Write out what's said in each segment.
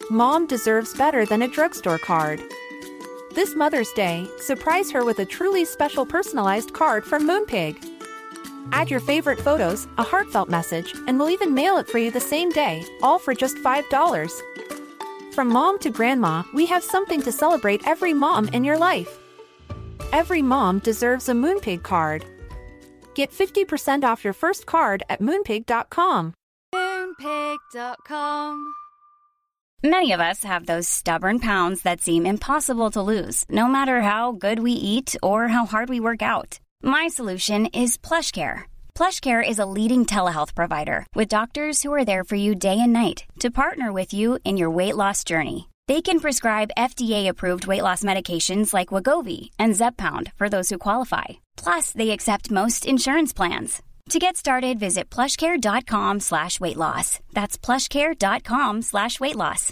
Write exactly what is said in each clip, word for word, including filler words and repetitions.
Mom deserves better than a drugstore card. This Mother's Day, surprise her with a truly special personalized card from Moonpig. Add your favorite photos, a heartfelt message, and we'll even mail it for you the same day, all for just five dollars. From mom to grandma, we have something to celebrate every mom in your life. Every mom deserves a Moonpig card. Get fifty percent off your first card at moonpig dot com. moonpig dot com. Many of us have those stubborn pounds that seem impossible to lose, no matter how good we eat or how hard we work out. My solution is PlushCare. PlushCare is a leading telehealth provider with doctors who are there for you day and night to partner with you in your weight loss journey. They can prescribe F D A-approved weight loss medications like Wegovy and Zepbound for those who qualify. Plus, they accept most insurance plans. To get started, visit plushcare.com slash weight loss. That's plushcare.com slash weight loss.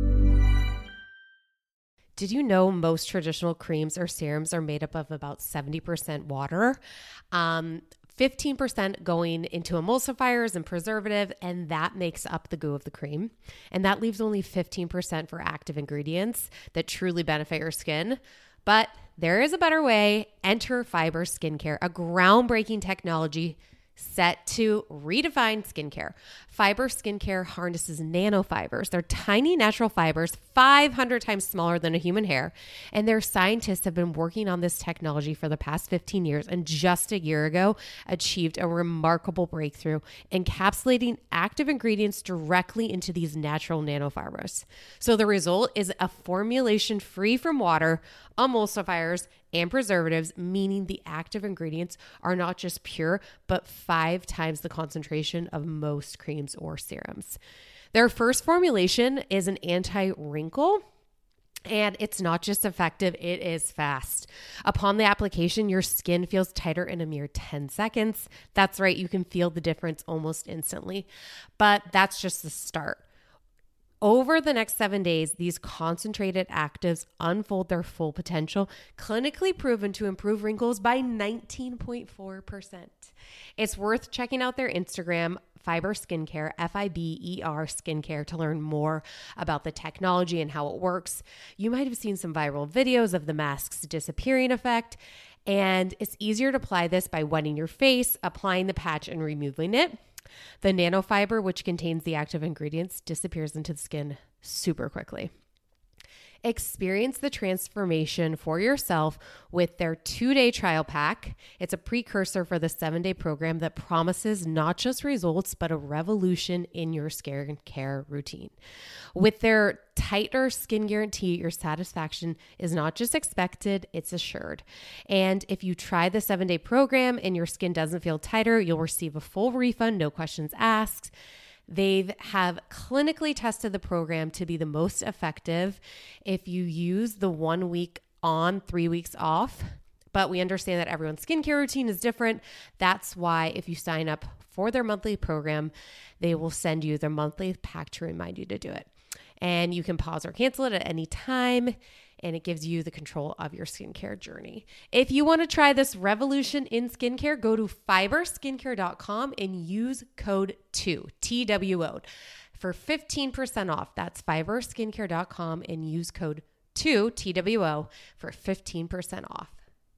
Did you know most traditional creams or serums are made up of about seventy percent water? Um, fifteen percent going into emulsifiers and preservative, and that makes up the goo of the cream. And that leaves only fifteen percent for active ingredients that truly benefit your skin. But there is a better way. Enter Fiber Skincare, a groundbreaking technology set to redefine skincare. Fiber Skincare harnesses nanofibers. They're tiny natural fibers, five hundred times smaller than a human hair. And their scientists have been working on this technology for the past fifteen years, and just a year ago achieved a remarkable breakthrough, encapsulating active ingredients directly into these natural nanofibers. So the result is a formulation free from water, emulsifiers, and preservatives, meaning the active ingredients are not just pure, but five times the concentration of most creams or serums. Their first formulation is an anti-wrinkle, and it's not just effective, it is fast. Upon the application, your skin feels tighter in a mere ten seconds. That's right, you can feel the difference almost instantly. But that's just the start. Over the next seven days, these concentrated actives unfold their full potential, clinically proven to improve wrinkles by nineteen point four percent. It's worth checking out their Instagram, Fiber Skincare, F I B E R Skincare, to learn more about the technology and how it works. You might have seen some viral videos of the mask's disappearing effect, and it's easier to apply this by wetting your face, applying the patch, and removing it. The nanofiber, which contains the active ingredients, disappears into the skin super quickly. Experience the transformation for yourself with their two-day trial pack. It's a precursor for the seven-day program that promises not just results, but a revolution in your skincare routine. With their tighter skin guarantee, your satisfaction is not just expected, it's assured. And if you try the seven-day program and your skin doesn't feel tighter, you'll receive a full refund, no questions asked. They have clinically tested the program to be the most effective if you use the one week on, three weeks off. But we understand that everyone's skincare routine is different. That's why if you sign up for their monthly program, they will send you their monthly pack to remind you to do it. And you can pause or cancel it at any time, and it gives you the control of your skincare journey. If you want to try this revolution in skincare, go to fiber skincare dot com and use code two, T W O, for fifteen percent off. That's fiber skincare dot com and use code two, T W O, for fifteen percent off.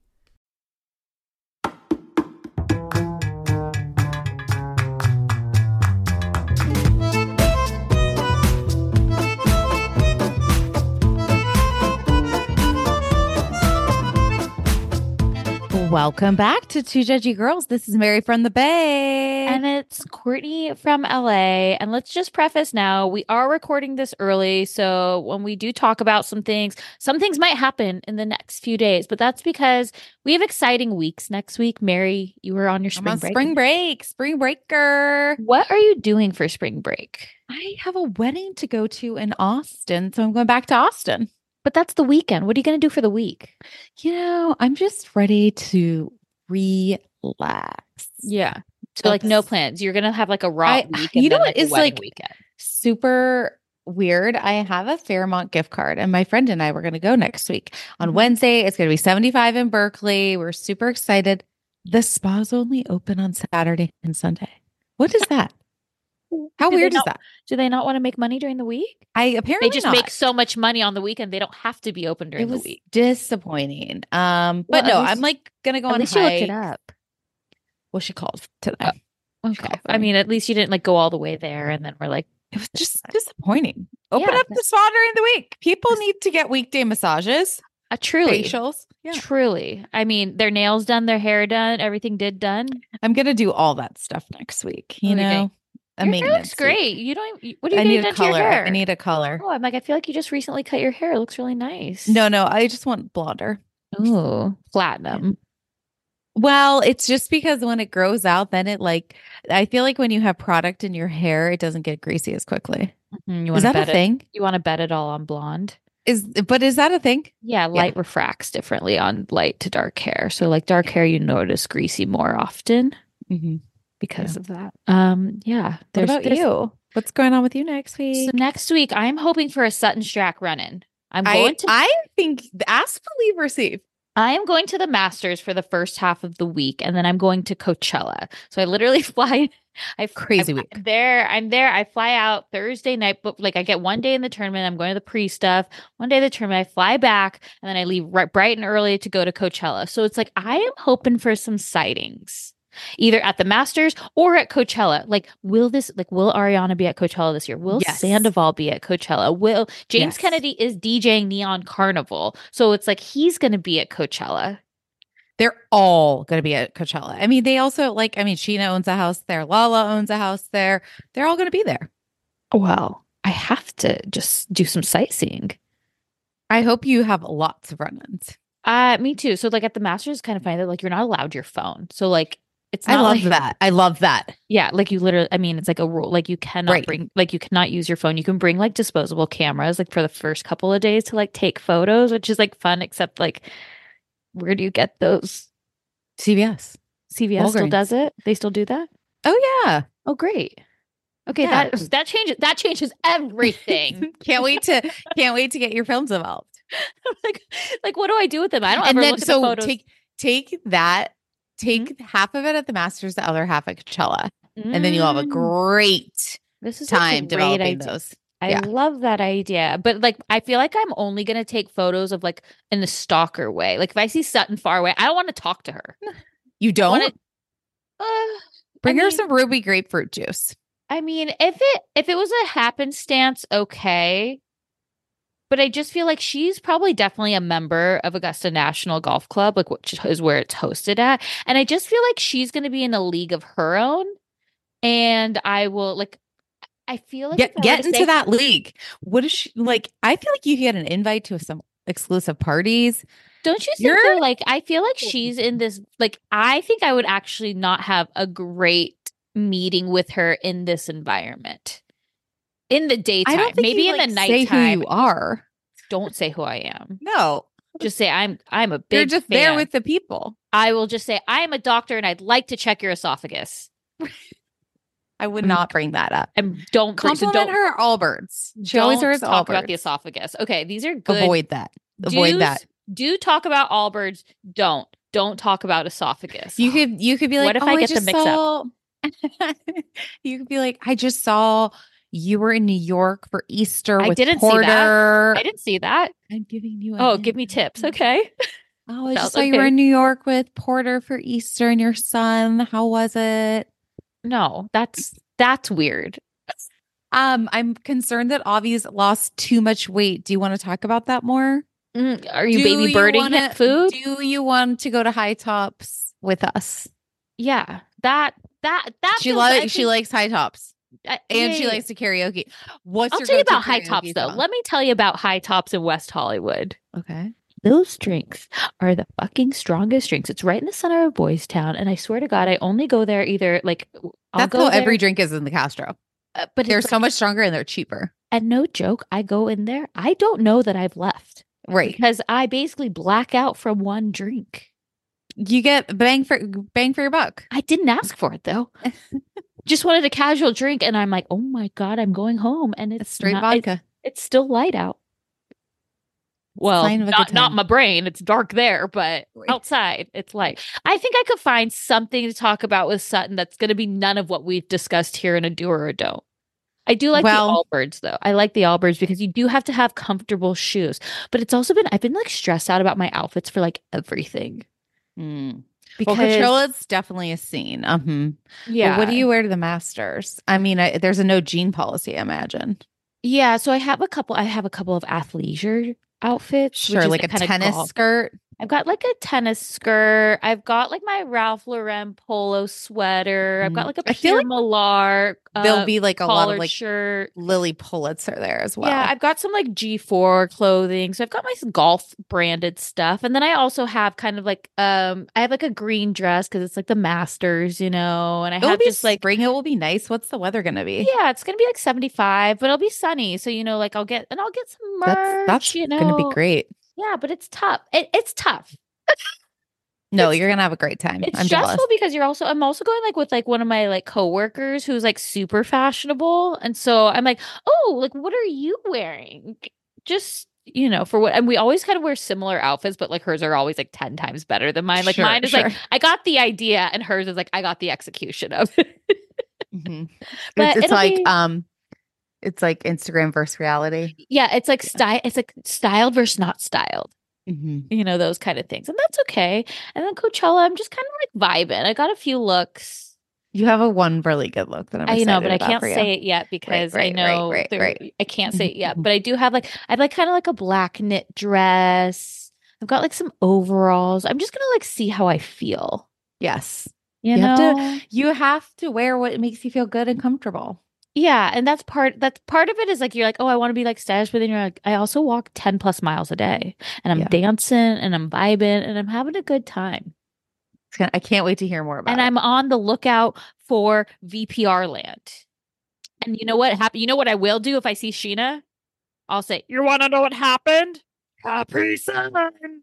Welcome back to Two Judgy Girls. This is Mary from the Bay. And it's Courtney from L A. And let's just preface now, we are recording this early. So when we do talk about some things, some things might happen in the next few days. But that's because we have exciting weeks next week. Mary, you were on your spring I'm on break. Spring break. Spring breaker. What are you doing for spring break? I have a wedding to go to in Austin. So I'm going back to Austin. But that's the weekend. What are you going to do for the week? You know, I'm just ready to relax. Yeah. So like no plans. You're going to have like a raw I, week. You know what like is like weekend. super weird? I have a Fairmont gift card and my friend and I were going to go next week. On mm-hmm. Wednesday, it's going to be seventy-five in Berkeley. We're super excited. The spa's only open on Saturday and Sunday. What is that? How Do they weird is not- that? Do they not want to make money during the week? I apparently They just not. make so much money on the weekend they don't have to be open during It was the week. disappointing. Um, but Well, at no, least- I'm like gonna go At on least you looked it hikes. up. Well, she called today. Uh, She Okay. called for I me. mean, at least you didn't like go all the way there and then we're like, It was just disappointing. Open Yeah, up the spa during the week. People need to get weekday massages, uh, truly, facials. Yeah. truly. I mean, their nails done, their hair done, everything did done. I'm gonna do all that stuff next week. You Oh, you're know, getting- a Your hair maintenance looks week. great. You don't. you- What are you I getting need a done to your color. hair? I need a color. Oh, I'm like, I feel like you just recently cut your hair. It looks really nice. No, no, I just want blonder. Ooh, platinum. Well, it's just because when it grows out, then it like I feel like when you have product in your hair, it doesn't get greasy as quickly. Mhm, You Is want to that a bet it? thing? You want to bet it all on blonde? Is but is that a thing? Yeah, light refracts differently on light to dark hair. So, like dark hair, you notice greasy more often Mm-hmm. because of that. Um, yeah. What There's, about there's- you? What's going on with you next week? So next week, I'm hoping for a Sutton Strack run-in. I'm I going to. I think ask, believe, receive. I am going to the Masters for the first half of the week, and then I'm going to Coachella. So I literally fly. I Crazy I'm week. There, I'm there. I fly out Thursday night, but like I get one day in the tournament. I'm going to the pre stuff. One day of the tournament, I fly back, and then I leave right bright and early to go to Coachella. So it's like I am hoping for some sightings, either at the Masters or at Coachella. Like, will this like will Ariana be at Coachella this year? Will Yes. Sandoval be at Coachella? Will James Yes. Kennedy is DJing Neon Carnival, so it's like he's going to be at Coachella. They're all going to be at Coachella. I mean, they also like, I mean, Sheena owns a house there. Lala owns a house there. They're all going to be there. Well, I have to just do some sightseeing. I hope you have lots of run-ins. Uh, me too. So like at the Masters, it's kind of funny that like you're not allowed your phone. So like it's I not love like, that. I love that. Yeah, like you literally, I mean, it's like a rule. Like you cannot Right. bring, like you cannot use your phone. You can bring like disposable cameras, like for the first couple of days to like take photos, which is like fun. Except like, where do you get those? C V S. C V S still Walgreens. does it. They still do that. Oh, yeah. Oh, great. Okay, Yeah. that that changes. That changes everything. Can't wait to can't wait to get your films involved. like, like what do I do with them? I don't And ever then look at the so photos. take take that, take half of it at the Masters, the other half at Coachella, and then you'll have a Mm, great this is a time great developing idea. those. I Yeah. love that idea. But like I feel like I'm only gonna take photos of like in the stalker way. Like if I see Sutton far away, I don't want to talk to her. You I don't wanna- uh, bring I her mean- some ruby grapefruit juice. I mean, if it if it was a happenstance, okay. But I just feel like she's probably definitely a member of Augusta National Golf Club, like which is where it's hosted at. And I just feel like she's going to be in a league of her own. And I will like, I feel like Get if I were get to into say- that league. What is she like? I feel like you get an invite to some exclusive parties. Don't you think You're- though, like I feel like she's in this like I think I would actually not have a great meeting with her in this environment. In the daytime. I don't think Maybe you, in like, the say nighttime. who you are. Don't say who I am. No, Just say I'm I'm a big you're just there fan. with the people. I will just say I am a doctor and I'd like to check your esophagus. I would Mm. not bring that up. And don't so Compliment don't, her Allbirds. She always don't wears talk Allbirds. about the esophagus. Okay, these are good. Avoid that. Avoid Do- that. Do talk about Allbirds. Don't. Don't talk about esophagus. You could you could be like, What if oh, I get just them mixed up? saw... You could be like, I just saw you were in New York for Easter I with didn't see that. Porter. I didn't see that. I'm giving you. A Oh, hint. give me tips. Okay. Oh, I Sounds just saw you were okay. in New York with Porter for Easter and your son. How was it? No, that's that's weird. Um, I'm concerned that Avi's lost too much weight. Do you want to talk about that more? Mm, are you Do baby birding wanna- hit food? Do you want to go to High Tops with us? Yeah. That that that She feels- likes I she think- likes High Tops. I- And yeah, she yeah. likes to karaoke. What's I'll your tell you go-to about High karaoke Tops though. song? Let me tell you about High Tops in West Hollywood. Okay. Those drinks are the fucking strongest drinks. It's right in the center of Boys Town, and I swear to God, I only go there either like I'll That's go how there, every drink is in the Castro. uh, but They're it's so like- much stronger and they're cheaper. and no joke, I go in there. I don't know that I've left Right. because I basically black out from one drink. You get bang for bang for your buck. I didn't ask for it though. Just wanted a casual drink, and I'm like, oh my God, I'm going home, and it's It's straight not- it- vodka. it's still light out. Well, Sign of a not good not time. my brain. It's dark there, but Right. outside it's light. I think I could find something to talk about with Sutton that's going to be none of what we've discussed here in a do or a don't. I do like Well- the Allbirds though. I like the Allbirds because you do have to have comfortable shoes. But it's also been I've been like stressed out about my outfits for like everything. Mm. Because Well, Coachella's definitely a scene. Uh-huh. yeah. Well, what do you wear to the Masters? I mean, I, there's a no jean policy, I imagine. Yeah, so I have a couple I have a couple of athleisure outfits. which Sure, is like a kinda tennis golf. skirt. I've got like a tennis skirt. I've got like my Ralph Lauren polo sweater. I've got Mm. like a I feel Pierre like Millar There'll uh, be like a lot of collared like shirt. Lily Pulitzer there as well. Yeah, I've got some like G four clothing. So I've got my s- golf branded stuff. And then I also have kind of like um I have like a green dress because it's like the Masters, you know, and I It'll have be just like spring. It will be nice. What's the weather going to be? yeah, it's gonna be like seventy-five, but it'll be sunny. So you know, like I'll get and I'll get some merch, That's that's you know. going to be great. Yeah, but it's tough. It, it's tough. No, It's- you're going to have a great time. It's I'm stressful jealous. because you're also I'm also going like with like one of my like coworkers who's like super fashionable. And so I'm like, oh, like what are you wearing? Just you know, for what and we always kind of wear similar outfits, but like hers are always like ten times better than mine. Like Sure, mine is like sure. I got the idea and hers is like I got the execution of it. Mhm. But It's, it's it'll like be- um, it's like Instagram versus reality. Yeah, it's like style it's like styled versus not styled. Mhm. You know, those kind of things. And that's okay. And then Coachella, I'm just kind of like vibing. I got a few looks. You have a one really good look that I'm I excited know, but I about can't for you. say it yet because right, I know right, right, there- right. I can't say it yet. Mhm. But I do have like I have like kind of like a black knit dress. I've got like some overalls. I'm just gonna like see how I feel. Yes. You, You have know? to- You have to wear what makes you feel good and comfortable. Yeah, and that's part that's part of it is like you're like, oh, I want to be like stylish, but then you're like, I also walk ten plus miles a day and I'm Yeah. dancing and I'm vibing and I'm having a good time. It's gonna, I can't wait to hear more about And it. I'm on the lookout for V P R land. And you know what happened? You know what I will do if I see Sheena? I'll say, "You want to know what happened?" Capri Sun.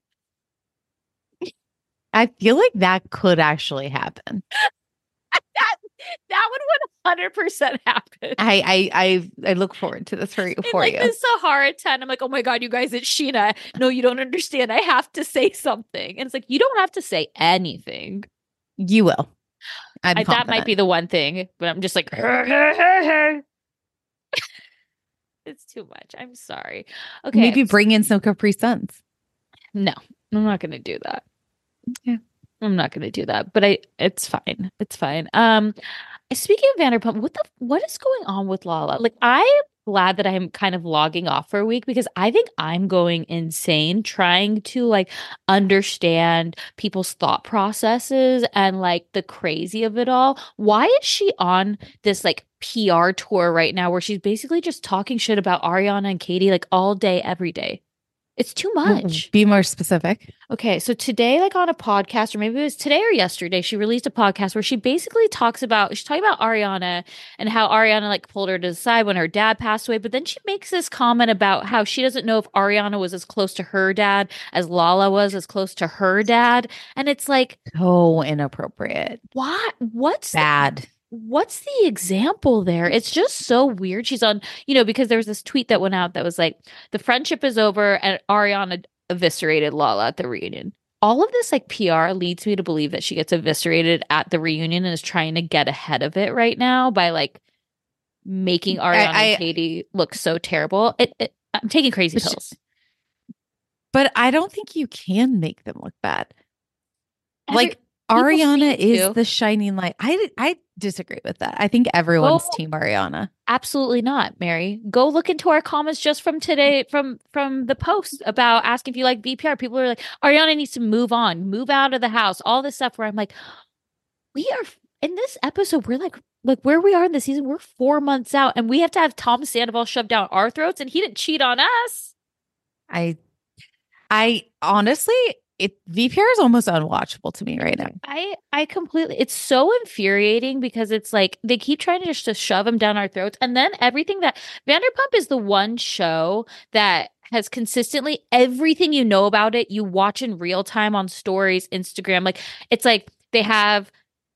I feel like that could actually happen. That that would one hundred percent happen. I I I, I look forward to this for, In for like you. the Sahara tent, I'm like, oh my god, you guys, it's Sheena. No, you don't understand. I have to say something. And it's like, you don't have to say anything. You will. I'm I, that might be confident. the one thing, but I'm just like, it's too much. I'm sorry. Okay. Maybe bring in some Capri Suns. No, I'm not going to do that. Yeah. I'm not going to do that, but I it's fine. It's fine. Um speaking of Vanderpump, what the what is going on with Lala? Like I'm glad that I'm kind of logging off for a week because I think I'm going insane trying to like understand people's thought processes and like the crazy of it all. Why is she on this like P R tour right now where she's basically just talking shit about Ariana and Katie like all day every day? It's too much. Be more specific. Okay, so today, like on a podcast, or maybe it was today or yesterday, she released a podcast where she basically talks about she's talking about Ariana and how Ariana like pulled her to the side when her dad passed away. But then she makes this comment about how she doesn't know if Ariana was as close to her dad as Lala was as close to her dad. And it's like, So inappropriate. what? What's Bad. what's the example there? It's just so weird. She's on, you know, because there was this tweet that went out that was like, the friendship is over and Ariana eviscerated Lala at the reunion. All of this like P R leads me to believe that she gets eviscerated at the reunion and is trying to get ahead of it right now by like making Ariana I- and Katie look so terrible. It, it, I'm taking crazy But she- pills. But I don't think you can make them look bad. Every- Like people Ariana seem is to. the shining light. I I disagree with that. I think everyone's Oh. team Ariana. Absolutely not, Mary. Go look into our comments just from today, from from the post about asking if you like V P R. People are like, Ariana needs to move on, move out of the house, all this stuff. Where I'm like, we are in this episode. We're like, like where we are in the season. We're four months out, and we have to have Tom Sandoval shoved down our throats, and he didn't cheat on us. I I honestly, it V P R is almost unwatchable to me right now. I I completely it's so infuriating because it's like they keep trying to just to shove them down our throats, and then everything that Vanderpump is the one show that has consistently everything you know about it you watch in real time on stories, Instagram. Like it's like they have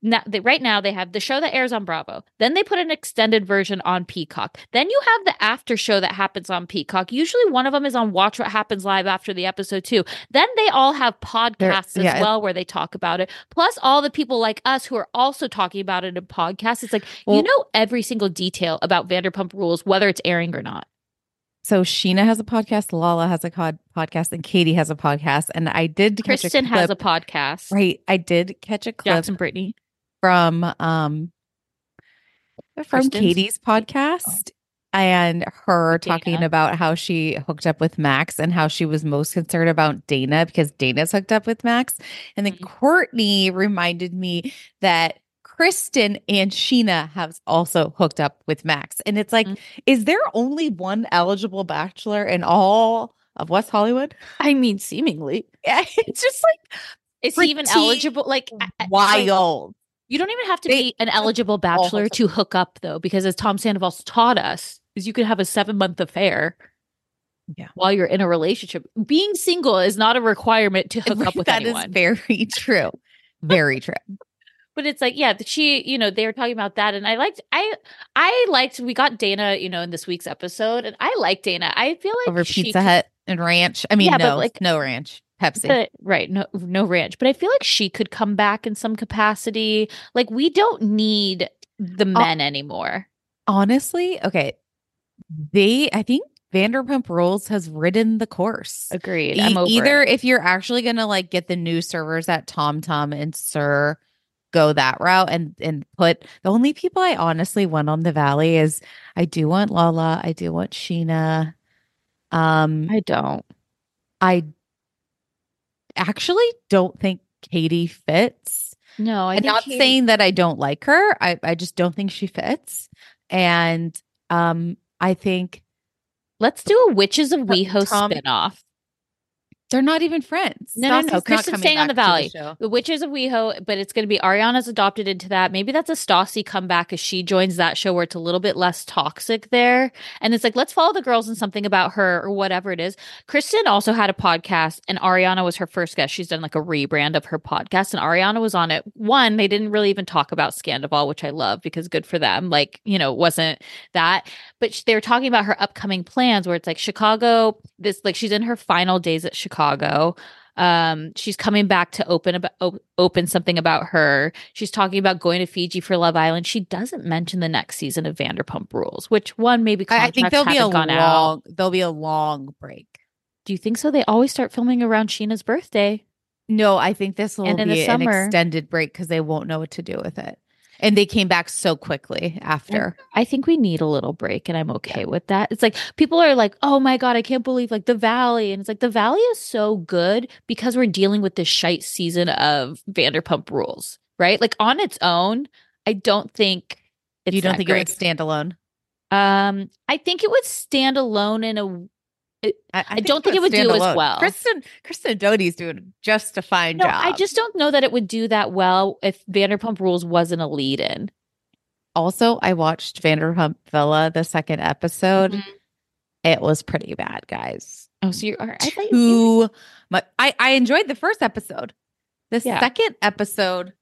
now they, right now they have the show that airs on Bravo. Then they put an extended version on Peacock. Then you have the after show that happens on Peacock. Usually one of them is on Watch What Happens Live after the episode too. Then they all have podcasts They're- yeah, as well where they talk about it. Plus all the people like us who are also talking about it in podcasts. It's like Well- you know every single detail about Vanderpump Rules, whether it's airing or not. So Sheena has a podcast, Lala has a pod- podcast, and Katie has a podcast. And I did catch Kristen a clip, has a podcast. right. I did catch a clip Jackson Brittany. from um from Kristen's? Katie's podcast and her Dana. talking about how she hooked up with Max and how she was most concerned about Dana because Dana's hooked up with Max. And then Mhm. Courtney reminded me that Kristen and Sheena have also hooked up with Max. And it's like, Mhm. is there only one eligible bachelor in all of West Hollywood? I mean, seemingly. Yeah, it's just like Is he even Pretty eligible? Like, I- I- like, wild. you don't even have to They- be an eligible bachelor hook to hook up, though, because as Tom Sandoval's taught us, is you can have a seven month affair. Yeah. While you're in a relationship, being single is not a requirement to hook up with That anyone. is very true. Very true. But it's like, yeah, she, you know, they were talking about that, and I liked, I, I liked. We got Dana, you know, in this week's episode, and I like Dana. I feel like Over she Pizza could- Hut and Ranch. I mean, Yeah, but no, like- no Ranch. Pepsi. But, right, no, no ranch. But I feel like she could come back in some capacity. Like we don't need the men anymore. Honestly, okay. They, I think Vanderpump Rules has ridden the course. Agreed. E- I'm over Either it. if you're actually gonna like get the new servers at TomTom and Sir, go that route and and put the only people I honestly want on the Valley is I do want Lala, I do want Sheena. Um, I don't. I actually don't think Katie fits. No, I I'm think not he- saying that I don't like her. I, I just don't think she fits. And um, I think Let's do a Witches of WeHo Tom- spinoff. they're not even friends. No, no, no. Stassi's not Kristen's coming staying on back the to Valley. show. The Witches of WeHo, but it's going to be Ariana's adopted into that. Maybe that's a Stassi comeback as she joins that show where it's a little bit less toxic there. And it's like, let's follow the girls in something about her or whatever it is. Kristen also had a podcast and Ariana was her first guest. She's done like a rebrand of her podcast and Ariana was on it. One, they didn't really even talk about Scandival, which I love because good for them. Like, you know, wasn't that. But sh- they were talking about her upcoming plans where it's like Chicago, this, like she's in her final days at Chicago. Um, she's coming back to open about op- open something about her. She's talking about going to Fiji for Love Island. She doesn't mention the next season of Vanderpump Rules, which one maybe I, I think contracts there'll be a haven't gone out. long there'll be a long break. Do you think so? They always start filming around Sheena's birthday. No, I think this will And in the be an summer. extended break because they won't know what to do with it. And they came back so quickly after. I think we need a little break, and I'm okay with that. It's like people are like, "Oh my god, I can't believe like the Valley," and it's like the Valley is so good because we're dealing with this shite season of Vanderpump Rules, right? Like on its own, I don't think it's you don't that think great. it would stand alone? Um, I think it would stand alone in a. I, don't think it would stand do as alone. well. Kristen Kristen Doty's doing just a fine No, job. I just don't know that it would do that well if Vanderpump Rules wasn't a lead in. also I watched Vanderpump Villa the second episode. Mhm. It was pretty bad, guys. Oh, so you're. I thought you- Too much. I I enjoyed the first episode. The Yeah. second episode,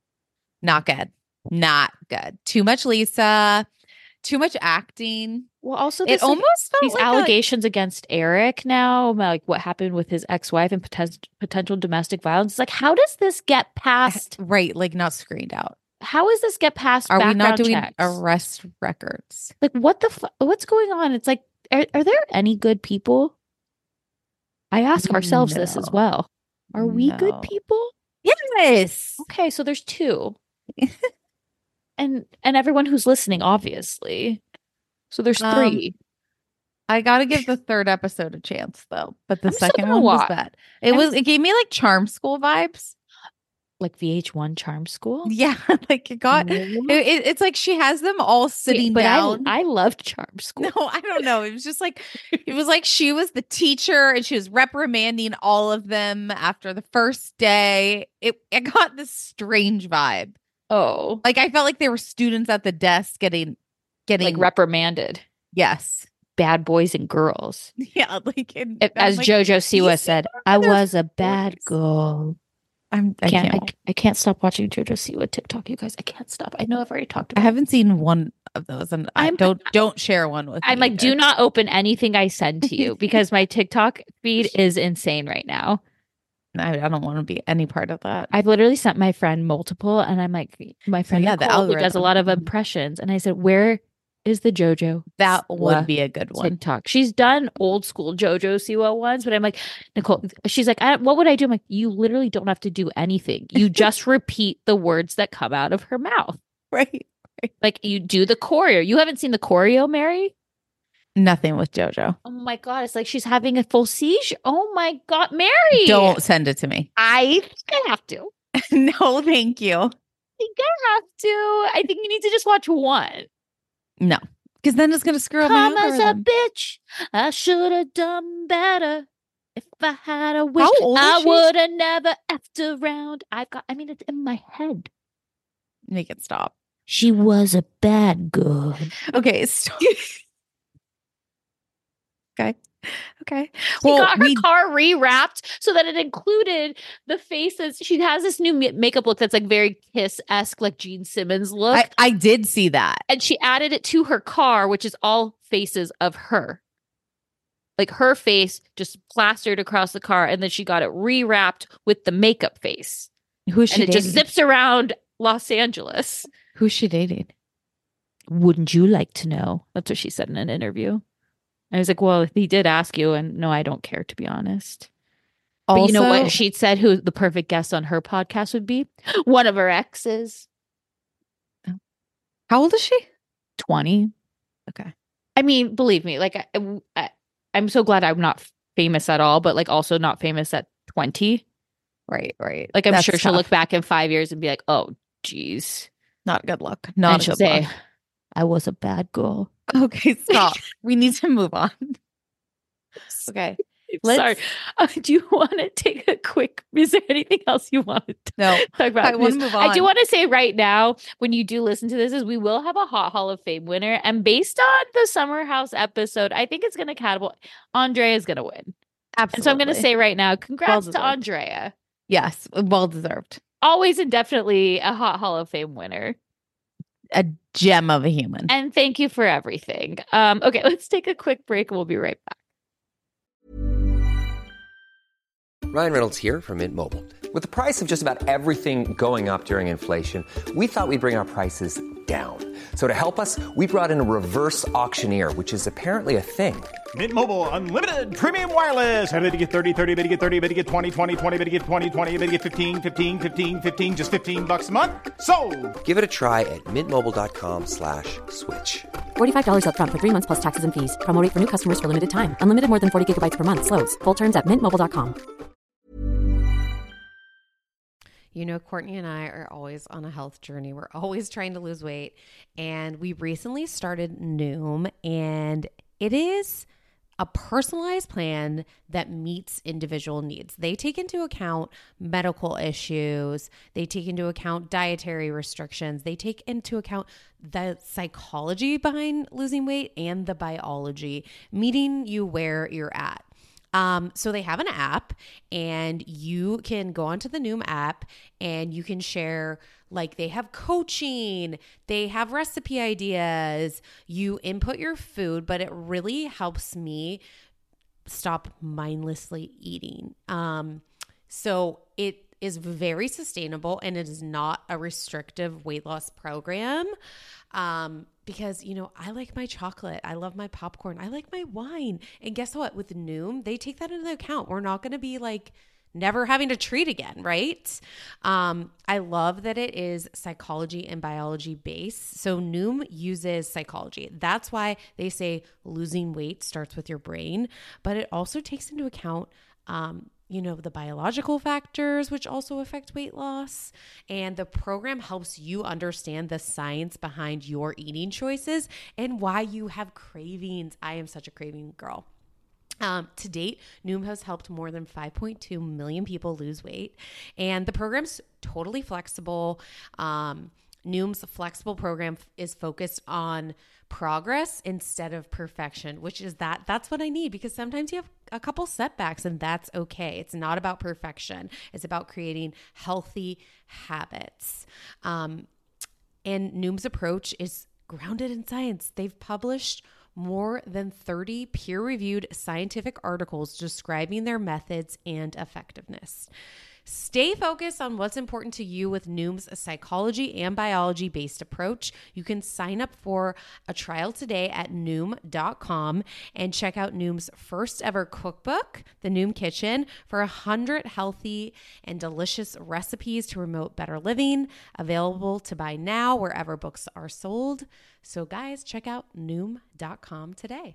not good. Not good. Too much Lisa. Too much acting. well, also It this, like, almost felt these like a- allegations against Eric now, about, like what happened with his ex-wife and poten- potential domestic violence. It's like, how does this get past? right, like not screened out. How does this get past? Are we not background doing checks? arrest records? Like, what the? Fu- what's going on? It's like, are, are there any good people? I ask ourselves this as No. well. Are we No. good people? Yes. Okay, so there's two. and and everyone who's listening, obviously. So there's Um, three. I gotta give the third episode a chance though, but the I'm still second gonna one was watch. bad. It I'm was. s- It gave me like Charm School vibes. Like V H one Charm School. Yeah, like it got. It, it- it's like she has them all sitting but down. I, I loved Charm School. No, I don't know. It was just like it was like she was the teacher and she was reprimanding all of them after the first day. It it got this strange vibe. Oh, Like I felt like there were students at the desk getting getting like reprimanded. yes. Bad boys and girls. Yeah, like and If- I'm As like, JoJo Siwa these said, people I are their was a bad boys." girl. I'm, I can't, can't. I, I can't stop watching JoJo Siwa TikTok, you guys. I can't stop. I know I've already talked I about it. haven't seen one of those, and I I'm- don't don't share one with I'm me like, either. do not open anything I send to you because my TikTok feed is insane right now. I, I don't want to be any part of that. I've literally sent my friend multiple, and I'm like, my friend yeah, the Nicole, who does a algorithm. lot of impressions, and I said, where is the JoJo That Siwa would be a good one. TikTok? She's done old school JoJo Siwa ones, but I'm like, Nicole, she's like, I, what would I do? I'm like, you literally don't have to do anything. You just repeat the words that come out of her mouth. Right. Like you do the choreo. You haven't seen the choreo, Mary? Nothing with JoJo. Oh my God. It's like she's having a full seizure. Oh my God, Mary. Don't send it to me. I think I have to. No, thank you. I think I have to. I think you need to just watch one. No, because then it's going to screw up my Come as a algorithm. bitch. I should have done better. If I had a wish, How old is I she? would have never effed around. I've got, I mean, it's in my head. Make it stop. She was a bad girl. Okay, stop. Okay. Okay. She got her car rewrapped so that it included the faces. She has this new ma- makeup look that's like very Kiss-esque, like Gene Simmons look. I, I did see that. And she added it to her car, which is all faces of her. Like her face just plastered across the car. And then she got it rewrapped with the makeup face. Who's she And it dating? just zips around Los Angeles. Who's she dating? Wouldn't you like to know? That's what she said in an interview. I was like, well, he did ask you, and no, I don't care, to be honest. But Also, you know what? She'd said who the perfect guest on her podcast would be? One of her exes. how old is she? twenty. Okay. I mean, believe me, like, I, I, I'm so glad I'm not famous at all, but like also not famous at twenty. Right, right. Like, I'm That's sure she'll tough. look back in five years and be like, oh, geez. Not good luck. And Not a she'll good say, luck. I was a bad girl. Okay, stop. We need to move on. Okay. Let's- Sorry. Uh, do you want to take a quick, is there anything else you wanted to No. talk about? I want to This- move on. I do want to say right now, when you do listen to this, is we will have a Hot Hall of Fame winner. And based on the Summer House episode, I think it's going to catapult. Andrea is going to win. Absolutely. And so I'm going to say right now, congrats Well to deserved. Andrea. yes, well deserved. Always and definitely a Hot Hall of Fame winner. A gem of a human. And thank you for everything. Um, okay, let's take a quick break and we'll be right back. Ryan Reynolds here from Mint Mobile. With the price of just about everything going up during inflation, we thought we'd bring our prices down. So to help us, we brought in a reverse auctioneer, which is apparently a thing. Mint Mobile Unlimited Premium Wireless. How to get thirty, thirty, how to get thirty, how to get twenty, twenty, twenty, how to get twenty, twenty, how to get fifteen, fifteen, fifteen, fifteen, just fifteen bucks a month? Sold! Give it a try at mintmobile.com slash switch. forty-five dollars up front for three months plus taxes and fees. Promo rate for new customers for limited time. Unlimited more than forty gigabytes per month. Slows full terms at mint mobile dot com. You know, Courtney and I are always on a health journey. We're always trying to lose weight. And we recently started Noom, and it is a personalized plan that meets individual needs. They take into account medical issues. They take into account dietary restrictions. They take into account the psychology behind losing weight and the biology, meeting you where you're at. Um, so they have an app, and you can go onto the Noom app and you can share, like, they have coaching, they have recipe ideas, you input your food, but it really helps me stop mindlessly eating. Um, so it is very sustainable, and it is not a restrictive weight loss program. Um, because, you know, I like my chocolate. I love my popcorn. I like my wine. And guess what? With Noom, they take that into account. We're not going to be like never having to treat again, right? Um, I love that it is psychology and biology based. So Noom uses psychology. That's why they say losing weight starts with your brain, but it also takes into account, um, you know, the biological factors, which also affect weight loss. And the program helps you understand the science behind your eating choices and why you have cravings. I am such a craving girl. Um, to date, Noom has helped more than five point two million people lose weight. And the program's totally flexible. Um, Noom's flexible program is focused on progress instead of perfection, which is that that's what I need, because sometimes you have a couple setbacks and that's okay. It's not about perfection. It's about creating healthy habits. Um, and Noom's approach is grounded in science. They've published more than thirty peer-reviewed scientific articles describing their methods and effectiveness. Stay focused on what's important to you with Noom's psychology and biology-based approach. You can sign up for a trial today at Noom dot com and check out Noom's first ever cookbook, The Noom Kitchen, for one hundred healthy and delicious recipes to promote better living, available to buy now wherever books are sold. So guys, check out Noom dot com today.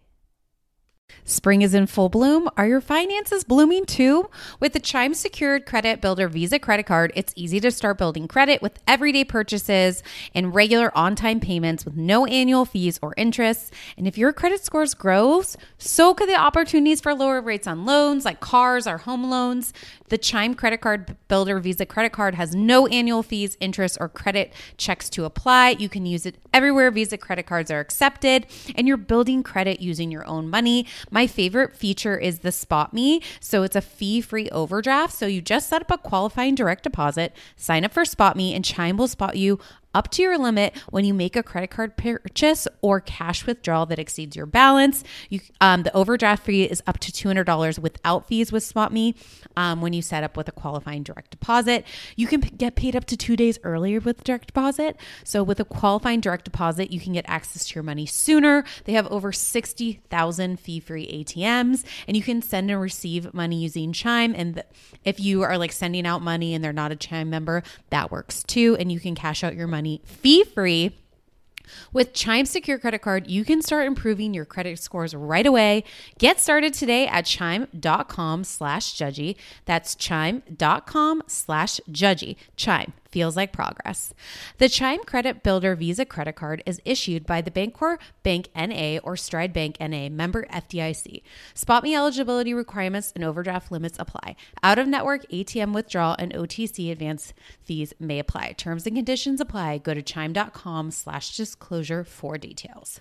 Spring is in full bloom. Are your finances blooming too? With the Chime Secured Credit Builder Visa Credit Card, it's easy to start building credit with everyday purchases and regular on-time payments with no annual fees or interest. And if your credit scores grows, so could the opportunities for lower rates on loans like cars or home loans. The Chime Credit Card Builder Visa Credit Card has no annual fees, interest, or credit checks to apply. You can use it everywhere Visa credit cards are accepted, and you're building credit using your own money. My favorite feature is the Spot Me. So it's a fee-free overdraft. So you just set up a qualifying direct deposit, sign up for Spot Me, and Chime will spot you up to your limit when you make a credit card purchase or cash withdrawal that exceeds your balance. You, um, the overdraft fee is up to two hundred dollars without fees with Spot Me um, when you set up with a qualifying direct deposit. You can p- get paid up to two days earlier with direct deposit. So with a qualifying direct deposit, you can get access to your money sooner. They have over sixty thousand fee-free A T Ms, and you can send and receive money using Chime. And th- if you are like sending out money and they're not a Chime member, that works too. And you can cash out your money fee-free. With Chime Secure Credit Card, you can start improving your credit scores right away. Get started today at chime.com slash judgy. That's chime.com slash judgy. Chime feels like progress. The Chime Credit Builder Visa Credit Card is issued by the Bancorp Bank N A or Stride Bank N A, member F D I C. Spot Me eligibility requirements and overdraft limits apply. Out-of-network A T M withdrawal and O T C advance fees may apply. Terms and conditions apply. Go to chime.com slash disclosure for details.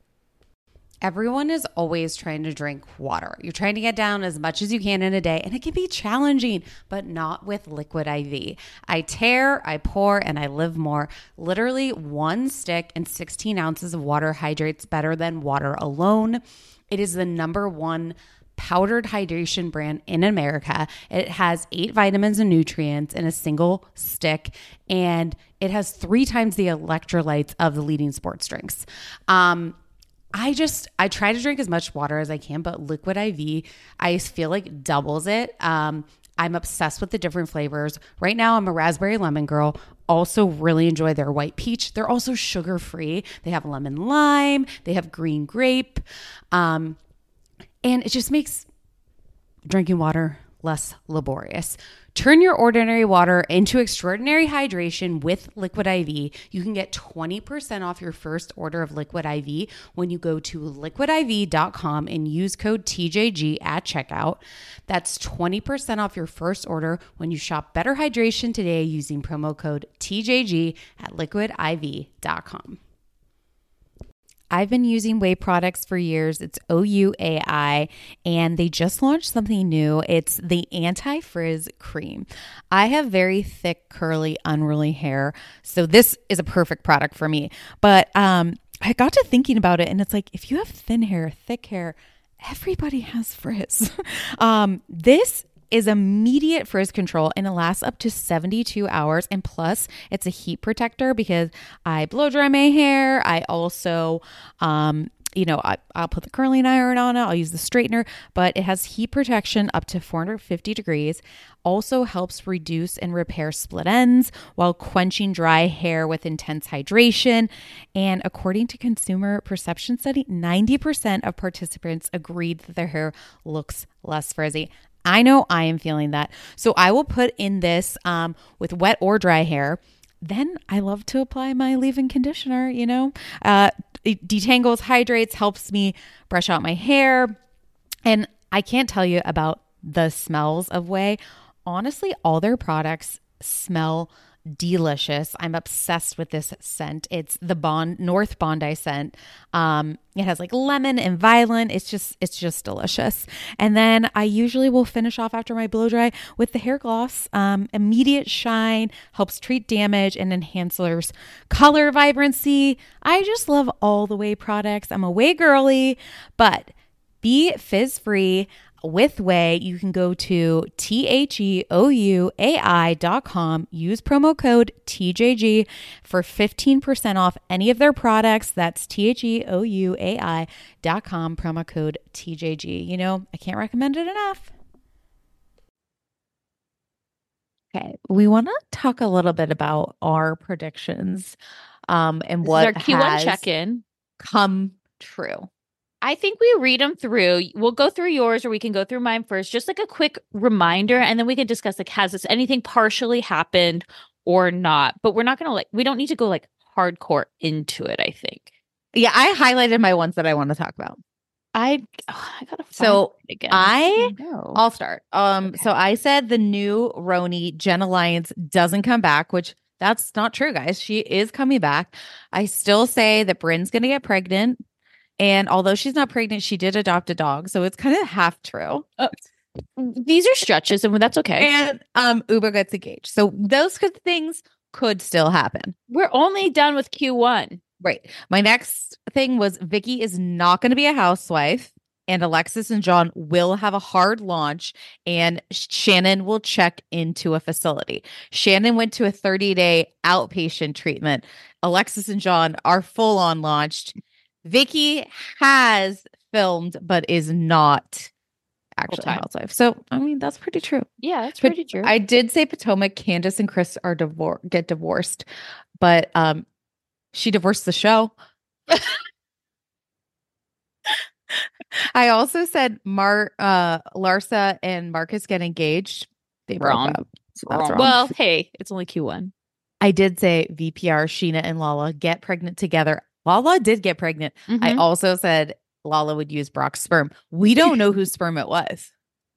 Everyone is always trying to drink water. You're trying to get down as much as you can in a day, and it can be challenging, but not with Liquid I V. I tear, I pour, and I live more. Literally one stick and sixteen ounces of water hydrates better than water alone. It is the number one powdered hydration brand in America. It has eight vitamins and nutrients in a single stick, and it has three times the electrolytes of the leading sports drinks. Um, I just, I try to drink as much water as I can, but Liquid I V, I feel like doubles it. Um, I'm obsessed with the different flavors. Right now, I'm a raspberry lemon girl. Also really enjoy their white peach. They're also sugar-free. They have lemon lime. They have green grape. Um, and it just makes drinking water less laborious. Turn your ordinary water into extraordinary hydration with Liquid I V. You can get twenty percent off your first order of Liquid I V when you go to liquid I V dot com and use code T J G at checkout. That's twenty percent off your first order when you shop Better Hydration today using promo code T J G at liquid I V dot com. I've been using Ouai products for years. It's O U A I, and they just launched something new. It's the Anti-Frizz Cream. I have very thick, curly, unruly hair, so this is a perfect product for me. But um, I got to thinking about it, and it's like, if you have thin hair, thick hair, everybody has frizz. um, this is immediate frizz control, and it lasts up to seventy-two hours. And plus, it's a heat protector because I blow dry my hair. I also, um, you know, I, I'll put the curling iron on it. I'll use the straightener, but it has heat protection up to four hundred fifty degrees. Also helps reduce and repair split ends while quenching dry hair with intense hydration. And according to Consumer Perception Study, ninety percent of participants agreed that their hair looks less frizzy. I know I am feeling that. So I will put in this um, with wet or dry hair. Then I love to apply my leave-in conditioner, you know. Uh, it detangles, hydrates, helps me brush out my hair. And I can't tell you about the smells of Ouai. Honestly, all their products smell delicious. I'm obsessed with this scent. It's the Bond North Bondi scent. Um, it has like lemon and violet. It's just it's just delicious. And then I usually will finish off after my blow dry with the hair gloss. Um, immediate shine, helps treat damage, and enhances color vibrancy. I just love all the Ouai products. I'm a Ouai girly, but be fizz free. With Ouai, you can go to T H E O U A I dot com, use promo code T J G for fifteen percent off any of their products. That's T H E O U A I dot com, promo code T J G. You know, I can't recommend it enough. Okay, we want to talk a little bit about our predictions um, and This what is our Q one has check-in. come true. I think we read them through. We'll go through yours or we can go through mine first. Just like a quick reminder. And then we can discuss like, has this anything partially happened or not? But we're not going to like, we don't need to go like hardcore into it, I think. Yeah, I highlighted my ones that I want to talk about. I, oh, I got to So it again. I, know. I'll start. Um, Okay. So I said the new Roni, Jenna Lyons, doesn't come back, which that's not true, guys. She is coming back. I still say that Bryn's going to get pregnant. And although she's not pregnant, she did adopt a dog. So it's kind of half true. These are stretches and that's okay. And um, Uber gets engaged. So those good things could still happen. We're only done with Q one. Right. My next thing was Vicky is not going to be a housewife. And Alexis and John will have a hard launch. And Shannon will check into a facility. Shannon went to a thirty-day outpatient treatment. Alexis and John are full on launched. Vicky has filmed, but is not actually a Full-time. housewife. So, I mean, that's pretty true. Yeah, that's But pretty true. I did say Potomac, Candace, and Chris are divor- get divorced, but um, she divorced the show. I also said Mar uh, Larsa and Marcus get engaged. They broke Wrong. up. So that's wrong. Well, hey, it's only Q one. I did say V P R, Sheena, and Lala get pregnant together. Lala did get pregnant. I Mhm. also said Lala would use Brock's sperm. We don't know whose sperm it was.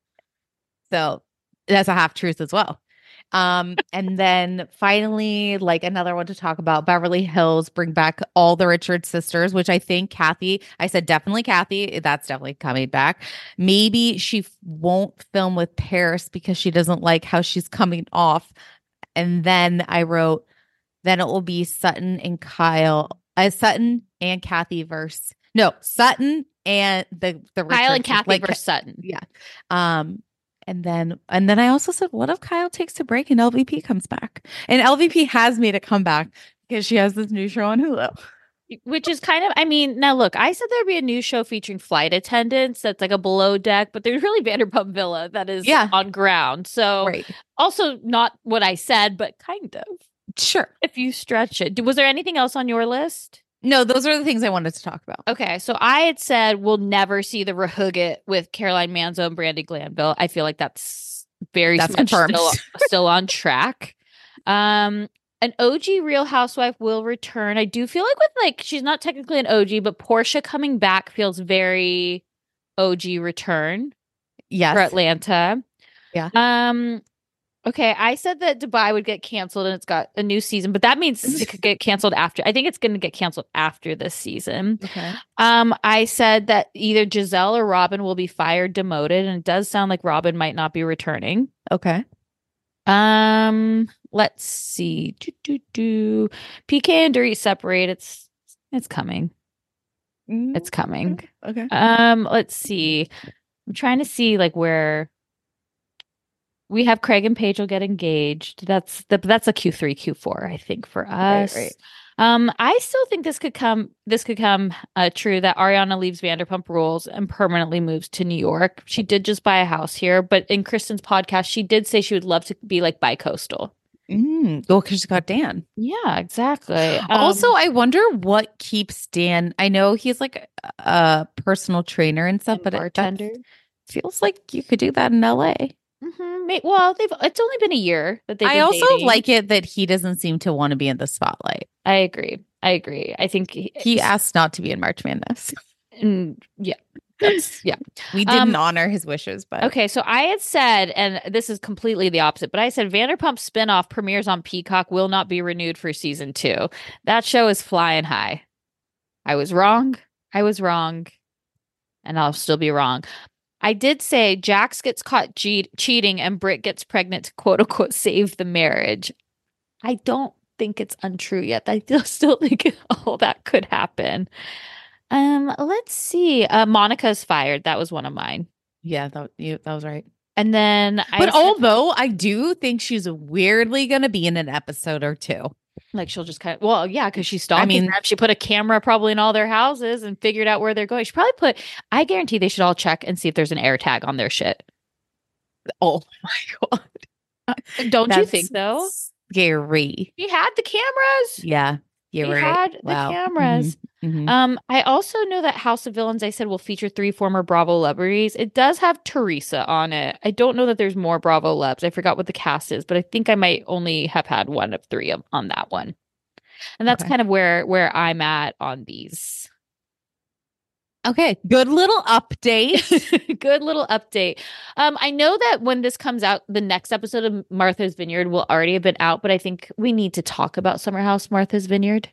So that's a half truth as well. Um, and then finally, like another one to talk about, Beverly Hills bring back all the Richards sisters, which I think Kathy, I said definitely Kathy, that's definitely coming back. Maybe she f- won't film with Paris because she doesn't like how she's coming off. And then I wrote, then it will be Sutton and Kyle. Uh, Sutton and Kathy versus no Sutton and the the Kyle and Richards, Kathy like, versus Sutton. yeah. Um, and then and then I also said, what if Kyle takes a break and L V P comes back? And L V P has made a comeback because she has this new show on Hulu. Which is kind of, I mean, now look, I said there'd be a new show featuring flight attendants that's like a below deck, but there's really Vanderpump Villa that is Yeah. on ground. So Right. also not what I said, but kind of, Sure. if you stretch it. Was there anything else on your list? No, those are the things I wanted to talk about. Okay, so I had said we'll never see the Rahugget with Caroline Manzo and Brandy Glanville. I feel like that's very That's much confirmed. Still, still on track. Um, an O G Real Housewife will return. I do feel like with like she's not technically an O G, but Portia coming back feels very O G return Yes. for Atlanta. Yeah. Um. Okay, I said that Dubai would get canceled and it's got a new season, but that means it could get canceled after. I think it's going to get canceled after this season. Okay. Um, I said that either Giselle or Robin will be fired, demoted, and it does sound like Robin might not be returning. Okay. Um, let's see. Do, do, do. P K and Dorit separate. It's it's coming. It's coming. Okay. Um, let's see. I'm trying to see like where we have Craig and Paige will get engaged. That's the that's a Q three, Q four, I think, for us. Right, right. Um, I still think this could come this could come uh, true that Ariana leaves Vanderpump Rules and permanently moves to New York. She did just buy a house here, but in Kristen's podcast, she did say she would love to be like bi-coastal. Mm. Well, because she's got Dan. Yeah, exactly. Um, Also, I wonder what keeps Dan. I know he's like a personal trainer and stuff, and but it bartender. that feels like you could do that in L A. Mm-hmm. May- Well, they've it's only been a year that they've. I been also dating. like it that he doesn't seem to want to be in the spotlight. I agree. I agree. I think he, He asked not to be in March Madness. Mm, yeah. That's, yeah. We didn't Um, honor his wishes, but Okay, so I had said, and this is completely the opposite, but I said Vanderpump spinoff premieres on Peacock will not be renewed for season two. That show is flying high. I was wrong. I was wrong. And I'll still be wrong. I did say Jax gets caught cheat- cheating and Britt gets pregnant to quote unquote save the marriage. I don't think it's untrue yet. I still still think all that could happen. Um, let's see. Uh, Monica's fired. That was one of mine. yeah, that, you, that was right. And then I But said, although I do think she's weirdly going to be in an episode or two. like, she'll just kind of, well, yeah, because she's stalking mean- them. She put a camera probably in all their houses and figured out where they're going. She probably put, I guarantee they should all check and see if there's an air tag on their shit. Oh my God. Don't you That's think, though? Scary. She had the cameras. Yeah, you're She right. had the Wow. cameras. Mhm, mhm. Um, I also know that House of Villains, I said, will feature three former Bravo celebrities. It does have Teresa on it. I don't know that there's more Bravo lebs. I forgot what the cast is, but I think I might only have had one of three of, on that one. And that's Okay. kind of where where I'm at on these. Okay, good little update. Good little update. Um, I know that when this comes out, the next episode of Martha's Vineyard will already have been out, but I think we need to talk about Summer House Martha's Vineyard.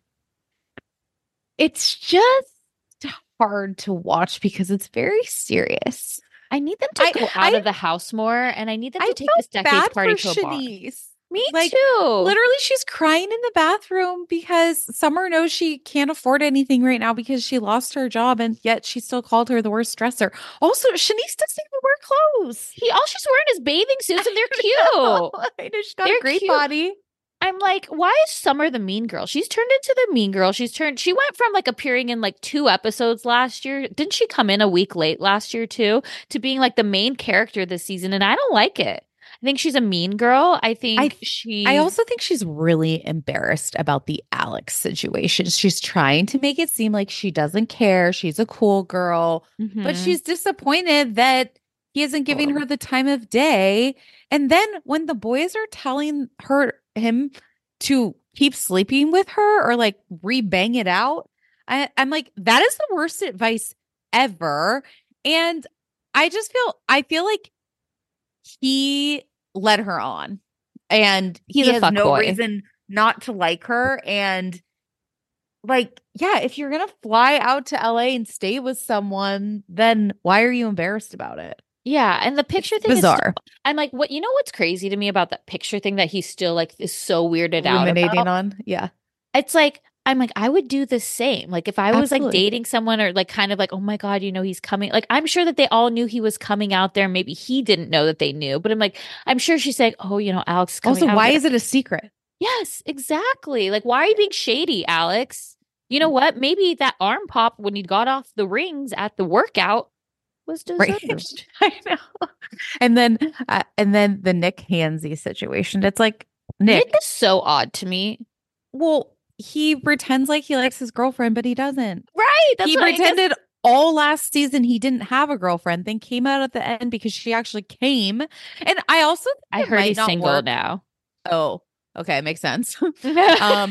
It's just hard to watch because it's very serious. I need them to I- go out I- of the house more, and I need them to I take felt this decades bad party for to a bar. Shanice. Me Like, too. Literally, she's crying in the bathroom because Summer knows she can't afford anything right now because she lost her job, and yet she still called her the worst dresser. Also, Shanice doesn't even wear clothes. He all she's wearing is bathing suits, and they're cute. I know she's got They're a great cute. body. I'm like, why is Summer the mean girl? She's turned into the mean girl. She's turned. She went from like appearing in like two episodes last year. Didn't she come in a week late last year too? To being like the main character this season, and I don't like it. I think she's a mean girl. I think I- she. I also think she's really embarrassed about the Alex situation. She's trying to make it seem like she doesn't care. She's a cool girl, Mhm. but she's disappointed that he isn't giving her the time of day. And then when the boys are telling her him to keep sleeping with her or like re-bang it out, I, I'm like, that is the worst advice ever. And I just feel I feel like he led her on, and He's he a has fuck no boy. reason not to like her. And like, yeah, if you're gonna fly out to L A and stay with someone, then why are you embarrassed about it? Yeah, and the picture thing Bizarre. is still, I'm like, what you know what's crazy to me about that picture thing that he's still like is so weirded out Ruminating about? on, yeah. It's like I'm like I would do the same. Like if I was like Absolutely. dating someone or like kind of like, oh my God, you know, he's coming. Like I'm sure that they all knew he was coming out there. Maybe he didn't know that they knew, but I'm like, I'm sure she's like, oh, you know, Alex is coming Also, out why there. is it a secret? Yes, exactly. Like, why are you being shady, Alex? You know what? Maybe that arm pop when he got off the rings at the workout was deserved. Right? I know. And then, uh, and then the Nick Hansy situation. It's like Nick. Nick is so odd to me. Well, he pretends like he likes his girlfriend, but he doesn't. Right. That's he what I guess- pretended all last season he didn't have a girlfriend, then came out at the end because she actually came. And I also think I it heard might he's not single work. now. Oh, okay, makes sense. um,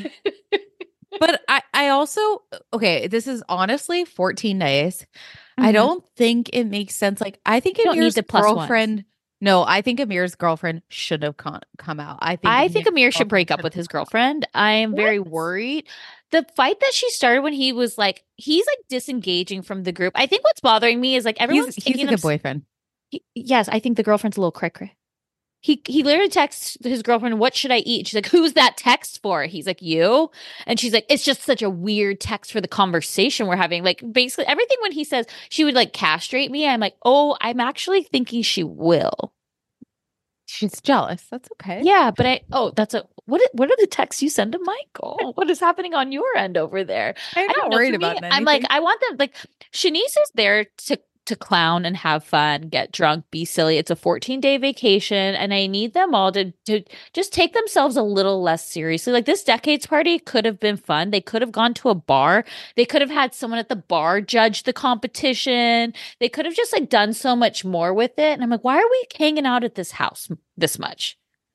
but I, I also okay. This is honestly fourteen days. I Mhm. don't think it makes sense. Like I think You don't need Amir's the plus ones. girlfriend. No, I think Amir's girlfriend should have con- come out. I think. I think Nick's Amir should girlfriend break up should with have his come out. girlfriend. I am very What? worried. The fight that she started when he was like, he's like disengaging from the group. I think what's bothering me is like everyone's He's, he's taking a good them- boyfriend. He- yes, I think the girlfriend's a little cray cray. He he literally texts his girlfriend, "What should I eat?" She's like, "Who's that text for?" He's like, "You." And she's like, "It's just such a weird text for the conversation we're having." Like basically everything when he says she would like castrate me, I'm like, "Oh, I'm actually thinking she will." She's jealous. That's okay. Yeah, but I oh, that's a what? i- What are the texts you send to Michael? What is happening on your end over there? I'm I don't not know. worried For me, about it. I'm like, I want them like Shanice is there to to clown and have fun, get drunk, be silly. It's a fourteen day vacation, and I need them all to to just take themselves a little less seriously. Like this decades party could have been fun. They could have gone to a bar. They could have had someone at the bar judge the competition. They could have just like done so much more with it. And I'm like, why are we hanging out at this house this much?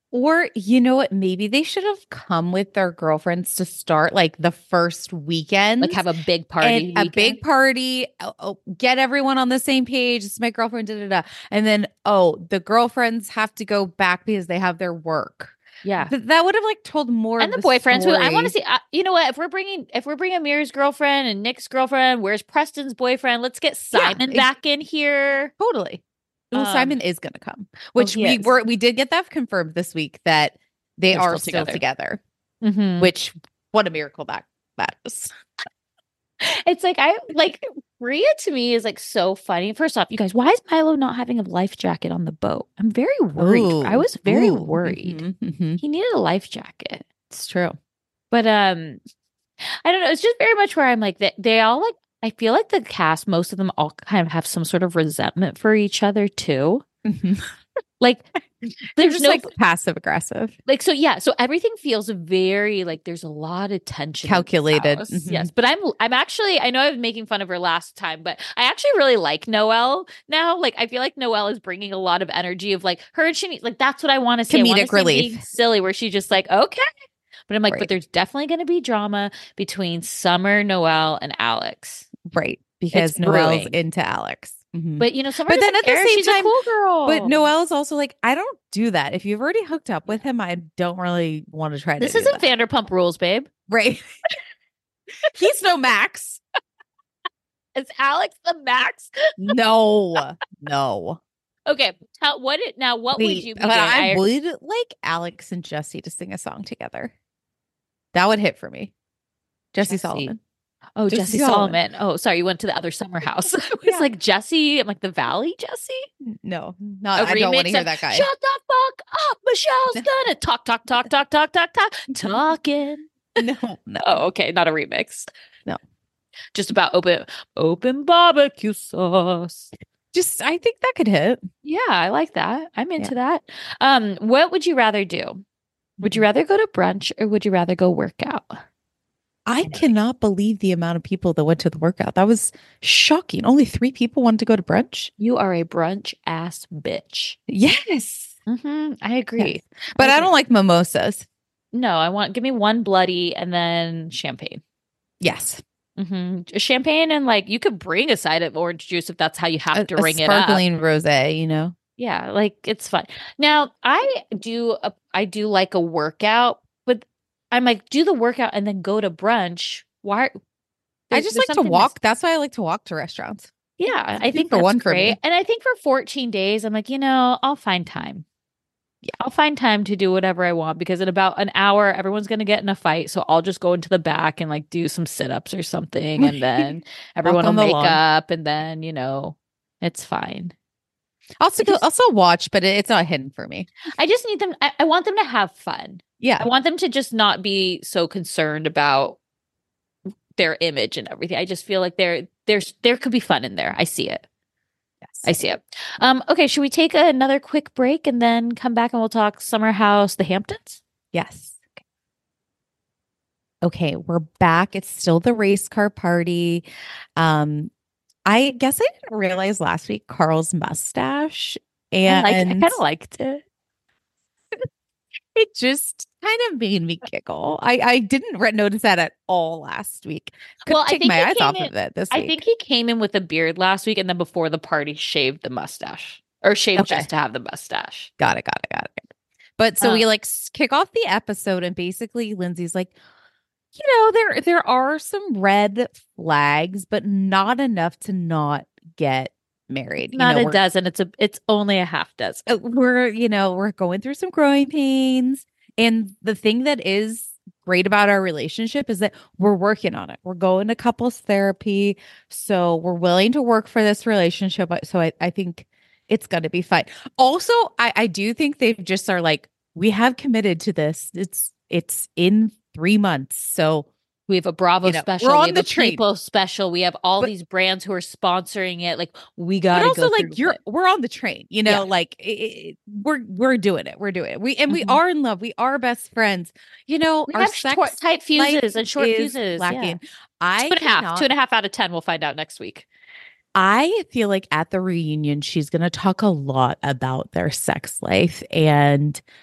Or you know what? Maybe they should have come with their girlfriends to start like the first weekend. Like have a big party. And a big party. Oh, oh, get everyone on the same page. It's my girlfriend. Da, da, da. And then, oh, the girlfriends have to go back because they have their work. Yeah. Th- that would have like told more. And of the, the boyfriends. Who, I story. want to see, uh, you know what? If we're bringing, if we're bringing Amir's girlfriend and Nick's girlfriend, where's Preston's boyfriend? Let's get Simon ex- back in here. Totally. Well, Um, Simon is going to come, which he we is. were, we did get that confirmed this week that they They're are still still together, Mhm. which what a miracle that that is. It's like I like Rhea to me is like so funny. First off, you guys, why is Milo not having a life jacket on the boat? I'm very worried. Ooh, I was very ooh, worried. mhm, mhm. He needed a life jacket. It's true. But um I don't know. It's just very much where I'm like they, they all like I feel like the cast, most of them all kind of have some sort of resentment for each other too. Mhm. Like They're there's just no like passive aggressive. like so yeah, so everything feels very like there's a lot of tension in this Calculated. house. Mhm. Yes, but I'm I'm actually I know I was making fun of her last time, but I actually really like Noelle now. Like I feel like Noelle is bringing a lot of energy of like her and Shani, like that's what I want to see. I wanna Comedic see relief. being silly where she's just like okay, but I'm like Right. but there's definitely going to be drama between Summer, Noelle, and Alex. Right. Because It's Noelle's brewing. into Alex. Mhm. But you know, Summer But then doesn't at the care. same She's time- a cool girl. But Noelle's also like, I don't do that. If you've already hooked up with him, I don't really want to try this to do isn't that. Vanderpump Rules, babe. Right. He's no Max. Is Alex the Max? No. No. Okay, tell what it now. What would Wait, you be but doing? I I- would like Alex and Jesse to sing a song together. That would hit for me. Jesse, Jesse. Solomon. Oh, Jesse Jesse Solomon. Solomon. Oh, sorry, you went to the other summer house. It was Yeah. like Jesse. I'm like the Valley Jesse. No, not. A I don't want remix to hear of, that guy. Shut the fuck up, Michelle's gonna talk, talk, talk, talk, talk, talk, talk, talking. No, no. Oh, okay, not a remix. No. Just about open, open barbecue sauce. Just, I think that could hit. Yeah, I like that. I'm into that. Um, what would you rather do? Would you rather go to brunch or would you rather go work out? I cannot believe the amount of people that went to the workout. That was shocking. Only three people wanted to go to brunch. You are a brunch ass bitch. Yes. Mm-hmm, I agree. Yes. But I don't like mimosas. No, I want give me one bloody and then champagne. Yes. Mm-hmm. Champagne and like you could bring a side of orange juice if that's how you have A, to a ring it up. sparkling rosé, you know. Yeah, like it's fun. Now I do a, I do like a workout, but I'm like do the workout and then go to brunch. Why? I there's- just there's like to something walk. That's why I like to walk to restaurants. Yeah, I two think for that's one for great. me. And I think for fourteen days, I'm like, you know, I'll find time. Yeah, I'll find time to do whatever I want because in about an hour, everyone's going to get in a fight. So I'll just go into the back and like do some sit ups or something. And then everyone will on the make lawn. up and then, you know, it's fine. Also, I just- also watch, but it, it's not hidden for me. I just need them. I, I want them to have fun. Yeah. I want them to just not be so concerned about their image and everything. I just feel like there, there's, there could be fun in there. I see it. Yes. I see it. Um, okay, should we take another quick break and then come back and we'll talk Summer House, the Hamptons? Yes. Okay, we're back. It's still the race car party. Um, I guess I didn't realize last week Carl's mustache, and I, like, I kind of liked it. it just kind of made me giggle. I I didn't re- notice that at all last week. Couldn't Well, I take think my he eyes came off in- of it this I week. think he came in with a beard last week and then before the party shaved the mustache or shaved Okay. just to have the mustache. Got it, got it, got it. But so we Um, like s- kick off the episode, and basically Lindsay's like, you know, there there are some red flags, but not enough to not get married. You Not know, a we're- dozen. It's a it's only a half dozen. uh, we're you know we're going through some growing pains, and the thing that is great about our relationship is that we're working on it. We're going to couples therapy, so we're willing to work for this relationship. So I, I think it's going to be fine. Also, I, I do think they just are like, we have committed to this. It's it's in three months, so We have a Bravo You know, special. we're we on have the a train. People special. We have all But- these brands who are sponsoring it. Like we got but to also go like through you're it. we're on the train, you know, Yeah. like it, it, we're we're doing it. We're doing it. We and we Mhm. are in love. We are best friends. You know, We our have sex short, tight life fuses and short is fuses. lacking. Yeah. I Two and a half. cannot- Two and a half out of ten. We'll find out next week. I feel like at the reunion, she's going to talk a lot about their sex life. And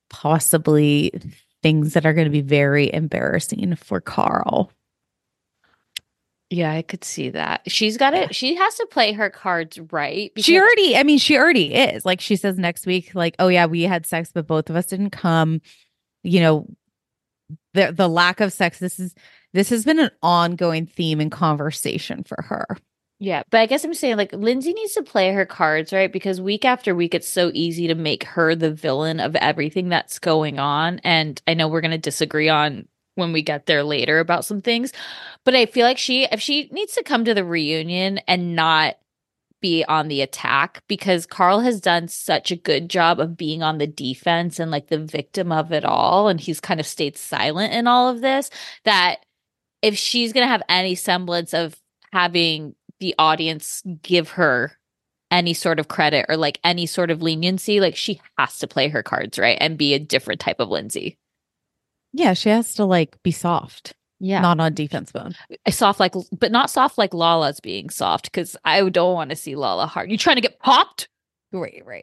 possibly things that are going to be very embarrassing for Carl. Yeah, I could see that. She's got Yeah. to, she has to play her cards right. She because- already, I mean, she already is. Like she says next week, like, oh yeah, we had sex, but both of us didn't come. You know, the the lack of sex, this is this has been an ongoing theme and conversation for her. Yeah, but I guess I'm saying like Lindsay needs to play her cards right, because week after week it's so easy to make her the villain of everything that's going on. And I know we're going to disagree on when we get there later about some things, but I feel like she if she needs to come to the reunion and not be on the attack, because Carl has done such a good job of being on the defense and like the victim of it all, and he's kind of stayed silent in all of this, that if she's going to have any semblance of having the audience give her any sort of credit or like any sort of leniency, like she has to play her cards right and be a different type of Lindsay. Yeah, she has to like be soft. Yeah. Not on defense mode. Soft like, but not soft like Lala's being soft, because I don't want to see Lala hard. You trying to get popped? Right, right.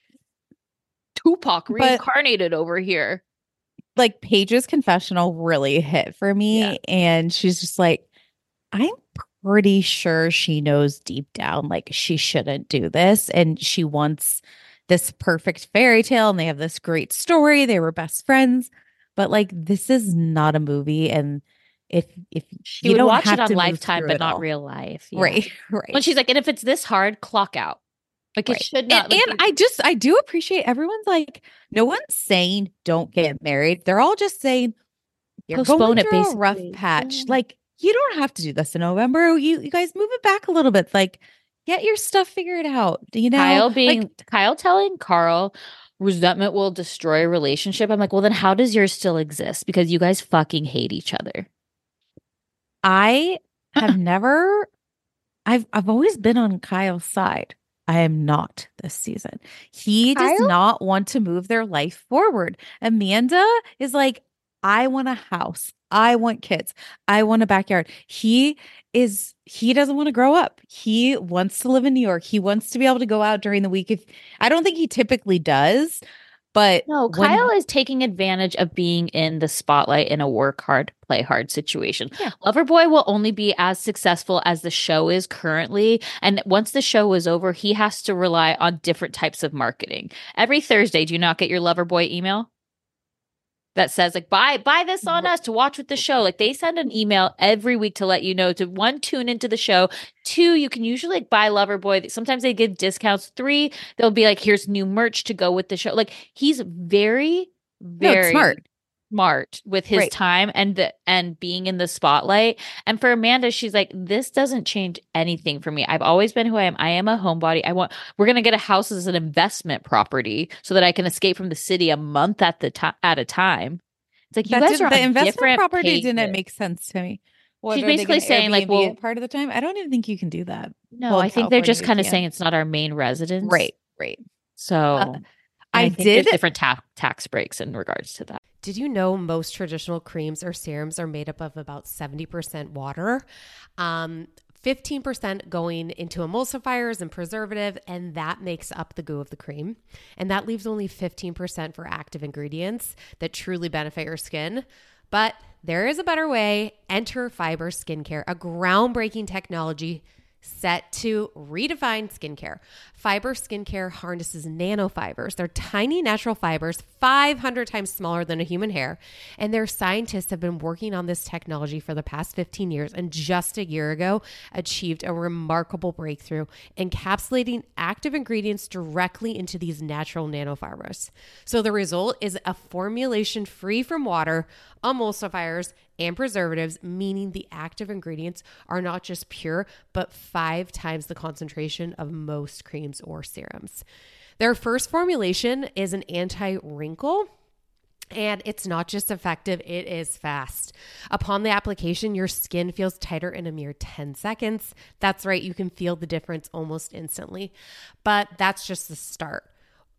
Tupac But- reincarnated over here. Like Paige's confessional really hit for me. Yeah. And she's just like, I'm pretty sure she knows deep down, like she shouldn't do this. And she wants this perfect fairy tale and they have this great story. They were best friends. But like, this is not a movie. And if, if She you would don't watch have it on to move Lifetime, through but it not all. real life. Yeah. Right, right. When she's like, and if it's this hard, clock out. Like Right. it should not. And, like, and I just, I do appreciate everyone's like, no one's saying don't get married. They're all just saying you're Postpone going it, through a rough basically. patch. Yeah. Like you don't have to do this in November. You, you guys move it back a little bit. Like get your stuff figured out. You know, Kyle being like, Kyle telling Carl resentment will destroy a relationship. I'm like, well, then how does yours still exist? Because you guys fucking hate each other. I have never, I've, I've always been on Kyle's side. I am not this season. He does Kyle? not want to move their life forward. Amanda is like, I want a house. I want kids. I want a backyard. He is, he doesn't want to grow up. He wants to live in New York. He wants to be able to go out during the week. If I don't think he typically does, but No, when- Kyle is taking advantage of being in the spotlight in a work hard, play hard situation. Yeah. Loverboy will only be as successful as the show is currently. And once the show is over, he has to rely on different types of marketing. Every Thursday, do you not get your Loverboy email that says like, buy, buy this on us to watch with the show? Like they send an email every week to let you know to one, tune into the show. Two, you can usually like buy Loverboy. Sometimes they give discounts. Three, they'll be like, here's new merch to go with the show. Like he's very, No, it's very smart. smart with his Right. time and the and being in the spotlight. And for Amanda, she's like, this doesn't change anything for me. I've always been who I am. I am a homebody. I want we're gonna get a house as an investment property so that I can escape from the city a month at the time at a time. It's like you That guys did- are the on investment different property didn't pages. make sense to me. What, She's are they basically gonna saying, like, Airbnb well- it part of the time. I don't even think you can do that. No, Well, in I think they're just California, kind you of can. saying it's not our main residence. Right, right. So Uh, I, I think there's did- different ta- tax breaks in regards to that. Did you know most traditional creams or serums are made up of about seventy percent water? Um, fifteen percent going into emulsifiers and preservative, and that makes up the goo of the cream. And that leaves only fifteen percent for active ingredients that truly benefit your skin. But there is a better way. Enter Fiber Skincare, a groundbreaking technology set to redefine skincare. Fiber Skincare harnesses nanofibers. They're tiny natural fibers, five hundred times smaller than a human hair. And their scientists have been working on this technology for the past fifteen years, and just a year ago achieved a remarkable breakthrough, encapsulating active ingredients directly into these natural nanofibers. So the result is a formulation free from water, emulsifiers, and preservatives, meaning the active ingredients are not just pure, but five times the concentration of most creams or serums. Their first formulation is an anti-wrinkle, and it's not just effective, it is fast. Upon the application, your skin feels tighter in a mere ten seconds. That's right, you can feel the difference almost instantly. But that's just the start.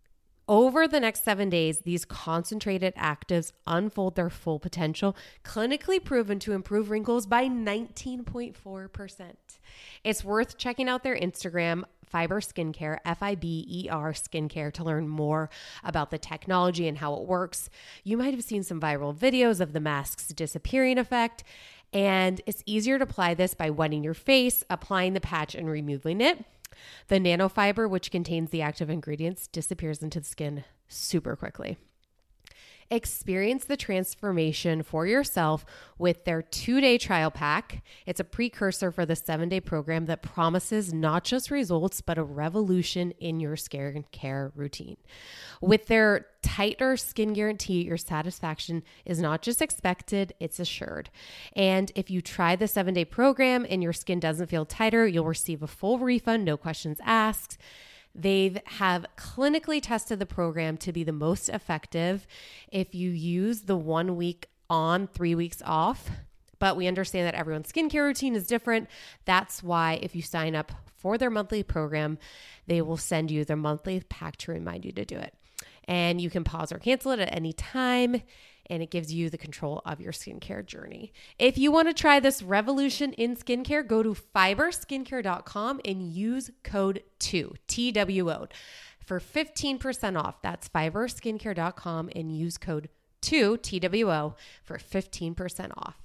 Over the next seven days, these concentrated actives unfold their full potential, clinically proven to improve wrinkles by nineteen point four percent. It's worth checking out their Instagram, Fiber Skincare, F I B E R Skincare, to learn more about the technology and how it works. You might have seen some viral videos of the mask's disappearing effect, and it's easier to apply this by wetting your face, applying the patch, and removing it. The nanofiber, which contains the active ingredients, disappears into the skin super quickly. Experience the transformation for yourself with their two-day trial pack. It's a precursor for the seven-day program that promises not just results, but a revolution in your skincare routine. With their tighter skin guarantee, your satisfaction is not just expected, it's assured. And if you try the seven-day program and your skin doesn't feel tighter, you'll receive a full refund, no questions asked. They have clinically tested the program to be the most effective if you use the one week on, three weeks off. But we understand that everyone's skincare routine is different. That's why if you sign up for their monthly program, they will send you their monthly pack to remind you to do it. And you can pause or cancel it at any time, and it gives you the control of your skincare journey. If you want to try this revolution in skincare, go to fiber skincare dot com and use code two, T W O, for fifteen percent off. That's fiber skincare dot com and use code two, T W O, for fifteen percent off.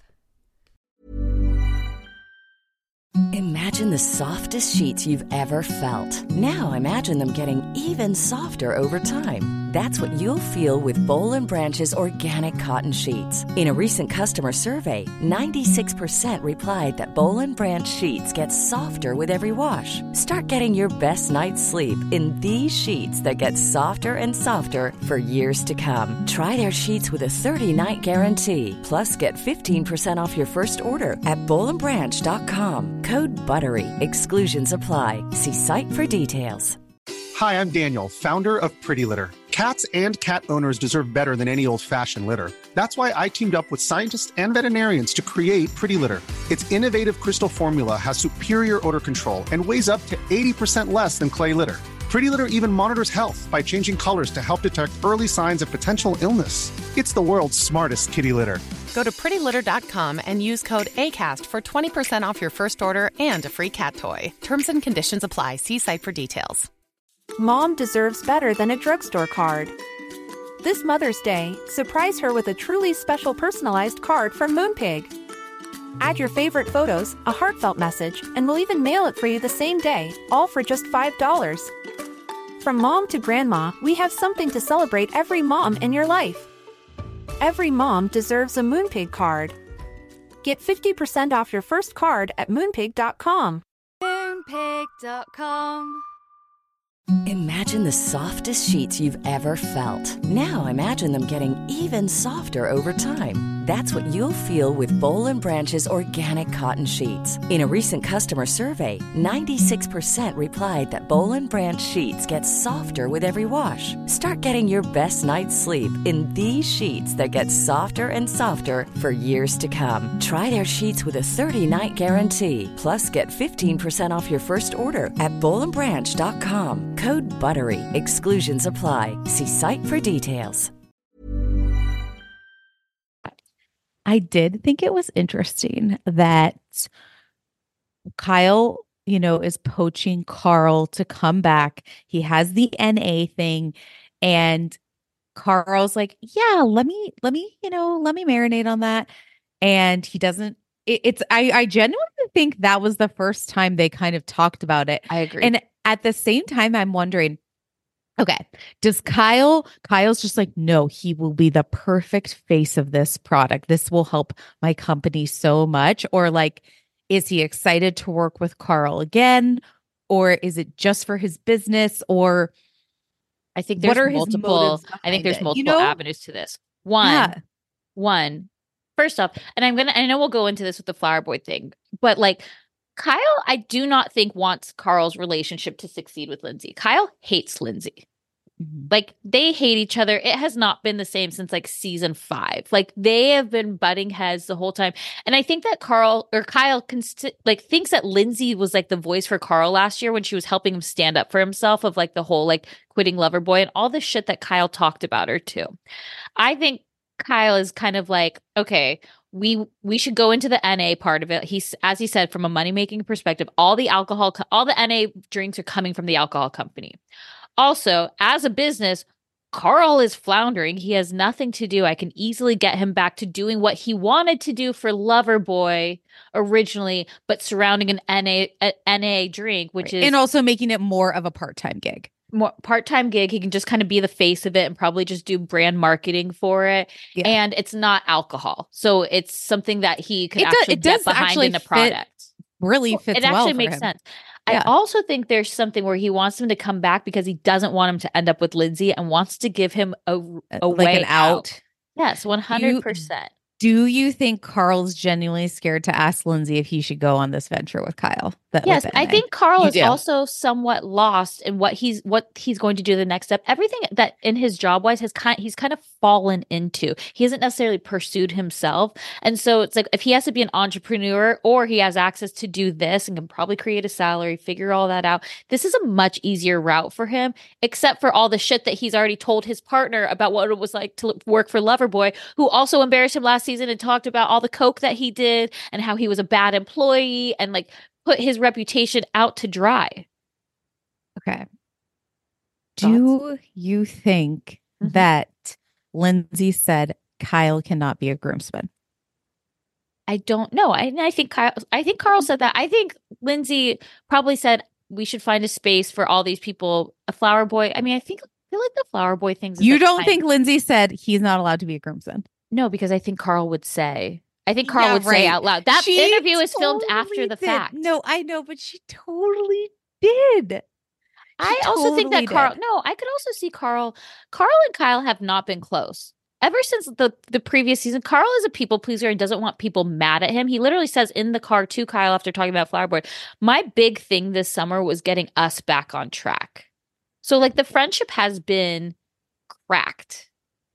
Imagine the softest sheets you've ever felt. Now imagine them getting even softer over time. That's what you'll feel with Boll and Branch's organic cotton sheets. In a recent customer survey, ninety-six percent replied that Boll and Branch sheets get softer with every wash. Start getting your best night's sleep in these sheets that get softer and softer for years to come. Try their sheets with a thirty-night guarantee. Plus, get fifteen percent off your first order at boll and branch dot com. Code BUTTERY. Exclusions apply. See site for details. Hi, I'm Daniel, founder of Pretty Litter. Cats and cat owners deserve better than any old-fashioned litter. That's why I teamed up with scientists and veterinarians to create Pretty Litter. Its innovative crystal formula has superior odor control and weighs up to eighty percent less than clay litter. Pretty Litter even monitors health by changing colors to help detect early signs of potential illness. It's the world's smartest kitty litter. Go to pretty litter dot com and use code ACAST for twenty percent off your first order and a free cat toy. Terms and conditions apply. See site for details. Mom deserves better than a drugstore card. This Mother's Day, surprise her with a truly special personalized card from Moonpig. Add your favorite photos, a heartfelt message, and we'll even mail it for you the same day, all for just five dollars. From mom to grandma, we have something to celebrate every mom in your life. Every mom deserves a Moonpig card. Get fifty percent off your first card at moonpig dot com. Moonpig dot com. Imagine the softest sheets you've ever felt. Now imagine them getting even softer over time. That's what you'll feel with Boll and Branch's organic cotton sheets. In a recent customer survey, ninety-six percent replied that Boll and Branch sheets get softer with every wash. Start getting your best night's sleep in these sheets that get softer and softer for years to come. Try their sheets with a thirty-night guarantee. Plus, get fifteen percent off your first order at boll and branch dot com. Code BUTTERY. Exclusions apply. See site for details. I did think it was interesting that Kyle, you know, is poaching Carl to come back. He has the N A thing, and Carl's like, yeah, let me, let me, you know, let me marinate on that. And he doesn't, it, it's, I, I genuinely think that was the first time they kind of talked about it. I agree. And at the same time, I'm wondering, okay, does Kyle, Kyle's just like, no, he will be the perfect face of this product. This will help my company so much. Or like, is he excited to work with Carl again? Or is it just for his business? Or I think there's what are his multiple, motives I think there's behind it, multiple you know? avenues to this. One, Yeah. one, first off, and I'm going to, I know we'll go into this with the Flower Boy thing, but like, Kyle, I do not think wants Carl's relationship to succeed with Lindsay. Kyle hates Lindsay. Mm-hmm. Like they hate each other. It has not been the same since like season five. Like they have been butting heads the whole time. And I think that Carl or Kyle const- like thinks that Lindsay was like the voice for Carl last year when she was helping him stand up for himself of like the whole like quitting Loverboy and all the shit that Kyle talked about her too. I think Kyle is kind of like, okay, we we should go into the N A part of it. He's, as he said, from a money making perspective, all the alcohol, all the N A drinks are coming from the alcohol company. Also, as a business, Carl is floundering. He has nothing to do. I can easily get him back to doing what he wanted to do for Loverboy originally, but surrounding an N A a N A drink, which right. is and also making it more of a part-time gig. More part-time gig. He can just kind of be the face of it and probably just do brand marketing for it. Yeah. And it's not alcohol, so it's something that he could it actually does, it get does behind actually in a fit, product. Really fits. It actually well makes him. sense. Yeah. I also think there's something where he wants him to come back because he doesn't want him to end up with Lindsay and wants to give him a, a like way an out. out. Yes, one hundred percent. Do you think Carl's genuinely scared to ask Lindsay if he should go on this venture with Kyle? That, yes, with I think Carl you is do. also somewhat lost in what he's what he's going to do the next step. Everything that in his job wise has kind he's kind of fallen into. He hasn't necessarily pursued himself, and so it's like if he has to be an entrepreneur or he has access to do this and can probably create a salary, figure all that out. This is a much easier route for him, except for all the shit that he's already told his partner about what it was like to work for Loverboy, who also embarrassed him last season and talked about all the coke that he did and how he was a bad employee and like put his reputation out to dry. Okay. Do Thoughts? You think mm-hmm. that Lindsay said Kyle cannot be a groomsman? I don't know. I I think Kyle I think Carl said that. I think Lindsay probably said we should find a space for all these people. A flower boy. I mean, I think I feel like the flower boy things. You like don't think of, Lindsay said he's not allowed to be a groomsman? No, because I think Carl would say. I think Carl yeah, would right. say out loud. That she interview is totally filmed after the did. fact. No, I know, but she totally did. She I also totally think that Carl. did. No, I could also see Carl. Carl and Kyle have not been close ever since the the previous season. Carl is a people pleaser and doesn't want people mad at him. He literally says in the car to Kyle after talking about Flower Boy, "My big thing this summer was getting us back on track." So like the friendship has been cracked.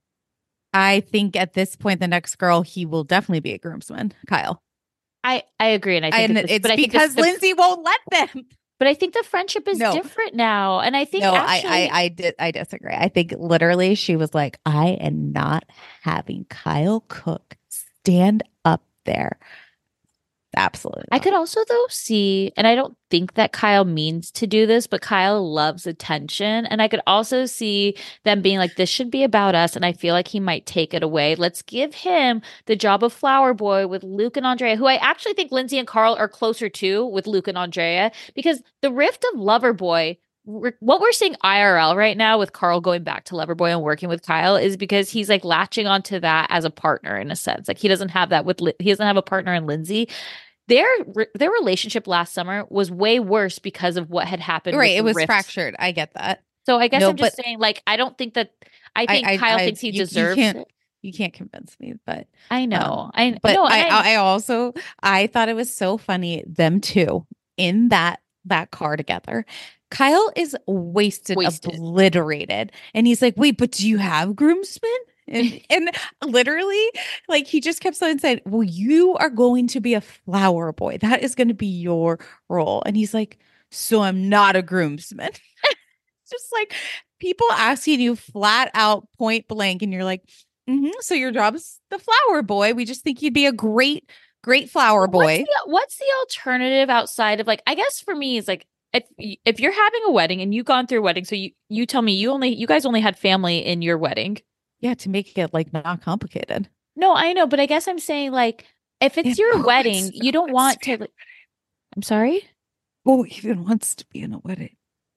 I think at this point, the next girl, he will definitely be a groomsman, Kyle. I, I agree. And I think and it's, it's but because I think Lindsay won't let them. But I think the friendship is no. different now. And I think no, actually, I, I, I did. I disagree. I think literally she was like, I am not having Kyle Cook stand up there. Absolutely. I could also though see, and I don't think that Kyle means to do this, but Kyle loves attention. And I could also see them being like, this should be about us. And I feel like he might take it away. Let's give him the job of Flower Boy with Luke and Andrea, who I actually think Lindsay and Carl are closer to with Luke and Andrea, because the rift of Loverboy, what we're seeing I R L right now with Carl going back to Loverboy and working with Kyle is because he's like latching onto that as a partner in a sense. Like he doesn't have that with, he doesn't have a partner in Lindsay. Their their relationship last summer was way worse because of what had happened. Right, it was rift. fractured. I get that. So I guess no, I'm just saying, like, I don't think that. I think I, I, Kyle I, thinks he you, deserves you can't, it. You can't convince me, but I know. Um, I but no, I, I, I also I thought it was so funny them two in that that car together. Kyle is wasted, wasted, obliterated, and he's like, "Wait, but do you have groomsmen?" And, and literally, like, he just kept saying, said, well, you are going to be a flower boy. That is going to be your role. And he's like, so I'm not a groomsman. It's just like people asking you flat out point blank. And you're like, mm-hmm, so your job is the flower boy. We just think you'd be a great, great flower boy. What's the, what's the alternative outside of like, I guess for me is like, if, if you're having a wedding and you've gone through a wedding, so you, you tell me you only, you guys only had family in your wedding. Yeah, to make it like not complicated. No, I know, but I guess I'm saying like if it's yeah, your no, wedding, it's, you don't want to. Like, I'm sorry. Who even wants to be in a wedding?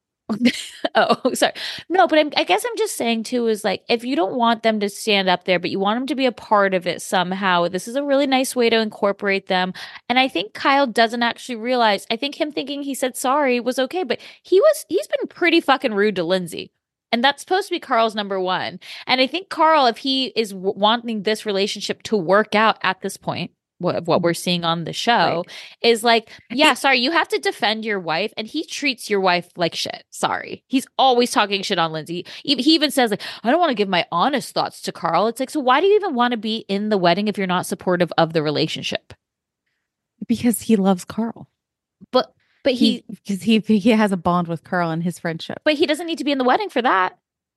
Oh, sorry. No, but I'm, I guess I'm just saying too is like if you don't want them to stand up there, but you want them to be a part of it somehow, this is a really nice way to incorporate them. And I think Kyle doesn't actually realize. I think him thinking he said sorry was okay, but he was he's been pretty fucking rude to Lindsay. And that's supposed to be Carl's number one. And I think Carl, if he is w- wanting this relationship to work out at this point, what, what we're seeing on the show right. is like, yeah, sorry, you have to defend your wife, and he treats your wife like shit. Sorry. He's always talking shit on Lindsay. He, he even says like, I don't want to give my honest thoughts to Carl. It's like, so why do you even want to be in the wedding if you're not supportive of the relationship? Because he loves Carl. But but he because he, he he has a bond with Carl and his friendship. But he doesn't need to be in the wedding for that.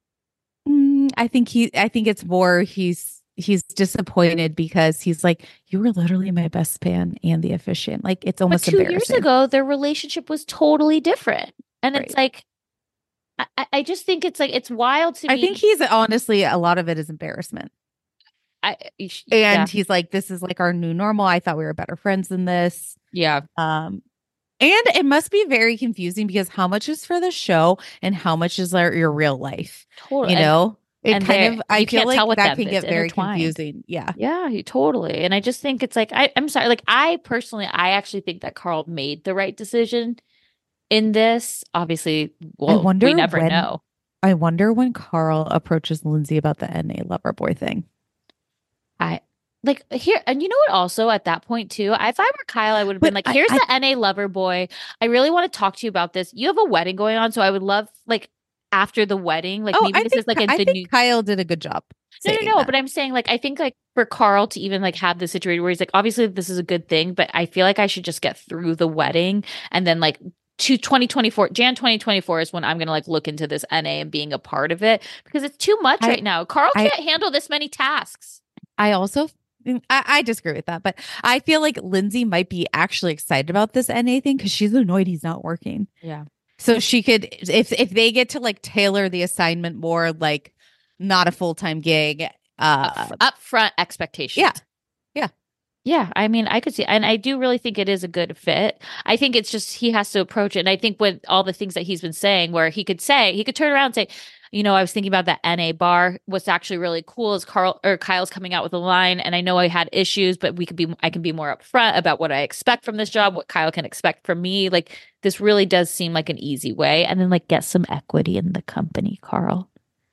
Mm, I think he I think it's more he's he's disappointed because he's like, you were literally my best man and the officiant. Like, it's almost but two embarrassing. years ago, their relationship was totally different. And right. it's like, I, I just think it's like, it's wild to I me. think he's honestly, a lot of it is embarrassment. I, and yeah. he's like, this is like our new normal. I thought we were better friends than this. Yeah. Um, and it must be very confusing because how much is for the show and how much is like your real life? Totally. You know? It and kind of, I feel like that them. can get it's very confusing. Yeah. Yeah, totally. And I just think it's like, I, I'm sorry. Like, I personally, I actually think that Carl made the right decision in this. Obviously, well, I wonder we never when, know. I wonder when Carl approaches Lindsay about the N A lover boy thing. I like here, and you know what? Also, at that point too, if I were Kyle, I would have been like, "Here's I, the I, N A lover boy. I really want to talk to you about this. You have a wedding going on, so I would love like." After the wedding, like oh, maybe I this think, is like a, I the think new Kyle did a good job. No, no, no. That. But I'm saying like I think like for Carl to even like have the situation where he's like, obviously this is a good thing, but I feel like I should just get through the wedding and then like to twenty twenty-four, Jan twenty twenty-four is when I'm gonna like look into this N A and being a part of it because it's too much I, right now. Carl can't I, handle this many tasks. I also. I, I disagree with that, but I feel like Lindsay might be actually excited about this N A thing because she's annoyed he's not working. Yeah. So she could, if if they get to like tailor the assignment more, like not a full time gig, uh, Up, upfront expectations. Yeah, yeah, yeah. I mean, I could see, and I do really think it is a good fit. I think it's just he has to approach it, and I think with all the things that he's been saying, where he could say, he could turn around and say, you know, I was thinking about that N A bar. What's actually really cool is Carl or Kyle's coming out with a line, and I know I had issues, but we could be, I can be more upfront about what I expect from this job, what Kyle can expect from me. Like this really does seem like an easy way, and then like get some equity in the company, Carl.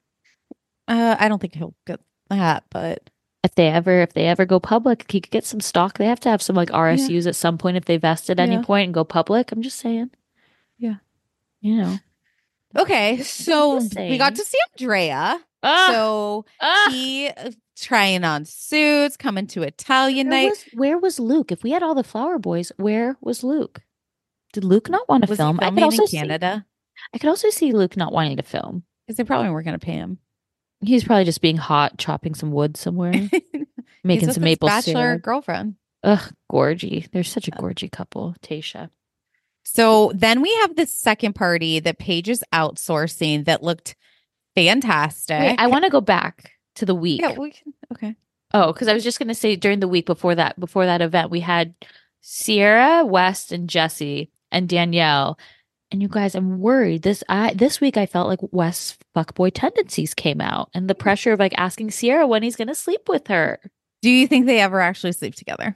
Uh, I don't think he'll get that, but if they ever, if they ever go public, he could get some stock. They have to have some like R S Us yeah. at some point if they vest at yeah. any point and go public. I'm just saying. Yeah, you know. Okay, so we got to see Andrea. Uh, so uh, he uh, trying on suits, coming to Italian where night. Was, where was Luke? If we had all the flower boys, where was Luke? Did Luke not want to was film? He I could also in Canada. See, I could also see Luke not wanting to film because they probably weren't going to pay him. He's probably just being hot, chopping some wood somewhere, making some maple bachelor syrup. girlfriend. Ugh, gorgy. They're such a gorgy couple, Tayshia. So then we have this second party that Paige is outsourcing that looked fantastic. Wait, I want to go back to the week. Yeah, we can. Okay. Oh, because I was just going to say during the week before that, before that event, we had Sierra, West, and Jesse and Danielle. And you guys, I'm worried. This I this week I felt like West's fuckboy tendencies came out and the pressure of like asking Sierra when he's going to sleep with her. Do you think they ever actually sleep together?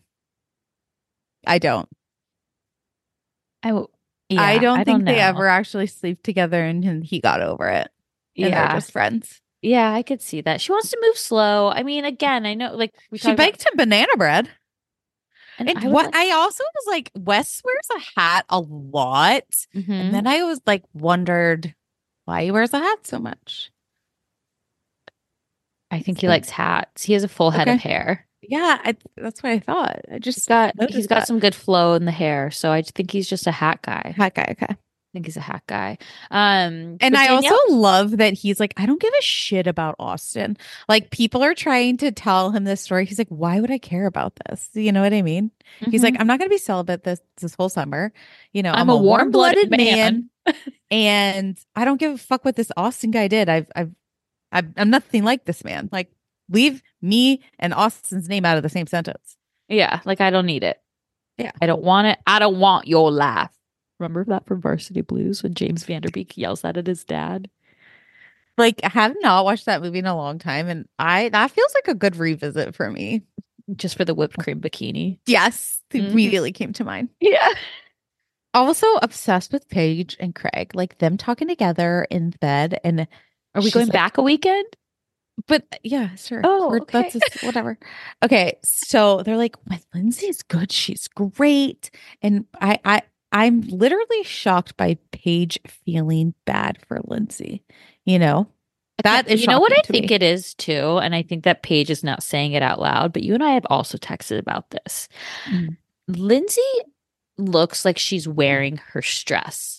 I don't. I, yeah, I don't I think don't they know. ever actually sleep together and, and he got over it. And yeah. they're just friends. Yeah, I could see that. She wants to move slow. I mean, again, I know like we she baked about- him banana bread. And, and I what like- I also was like, Wes wears a hat a lot. Mm-hmm. And then I was like, wondered why he wears a hat so much. I think he likes hats. He has a full head okay. of hair. Yeah, I, that's what I thought. I just he's got he's got that. some good flow in the hair, so I think he's just a hat guy. Hat guy, okay. I think he's a hat guy. Um, and I Danielle- also love that he's like, I don't give a shit about Austin. Like people are trying to tell him this story. He's like, why would I care about this? You know what I mean? Mm-hmm. He's like, I'm not going to be celibate this this whole summer. You know, I'm, I'm a a warm blooded man, man and I don't give a fuck what this Austin guy did. I've I've I've I'm nothing like this man. Like. Leave me and Austin's name out of the same sentence. Yeah, like I don't need it. Yeah. I don't want it. I don't want your laugh. Remember that from Varsity Blues when James Vanderbeek yells that at his dad? Like, I have not watched that movie in a long time, and I that feels like a good revisit for me. Just for the whipped cream bikini. Yes, it mm-hmm. immediately came to mind. Yeah. Also obsessed with Paige and Craig, like them talking together in bed. And are we going like, back a weekend? But yeah, sure. Oh, We're- okay. That's just, whatever. Okay, so they're like, when Lindsay's good, she's great, and I, I, I'm literally shocked by Paige feeling bad for Lindsay. You know, that is you know what I shocking to think me. it is too, and I think that Paige is not saying it out loud, but you and I have also texted about this. Mm. Lindsay looks like she's wearing her stress.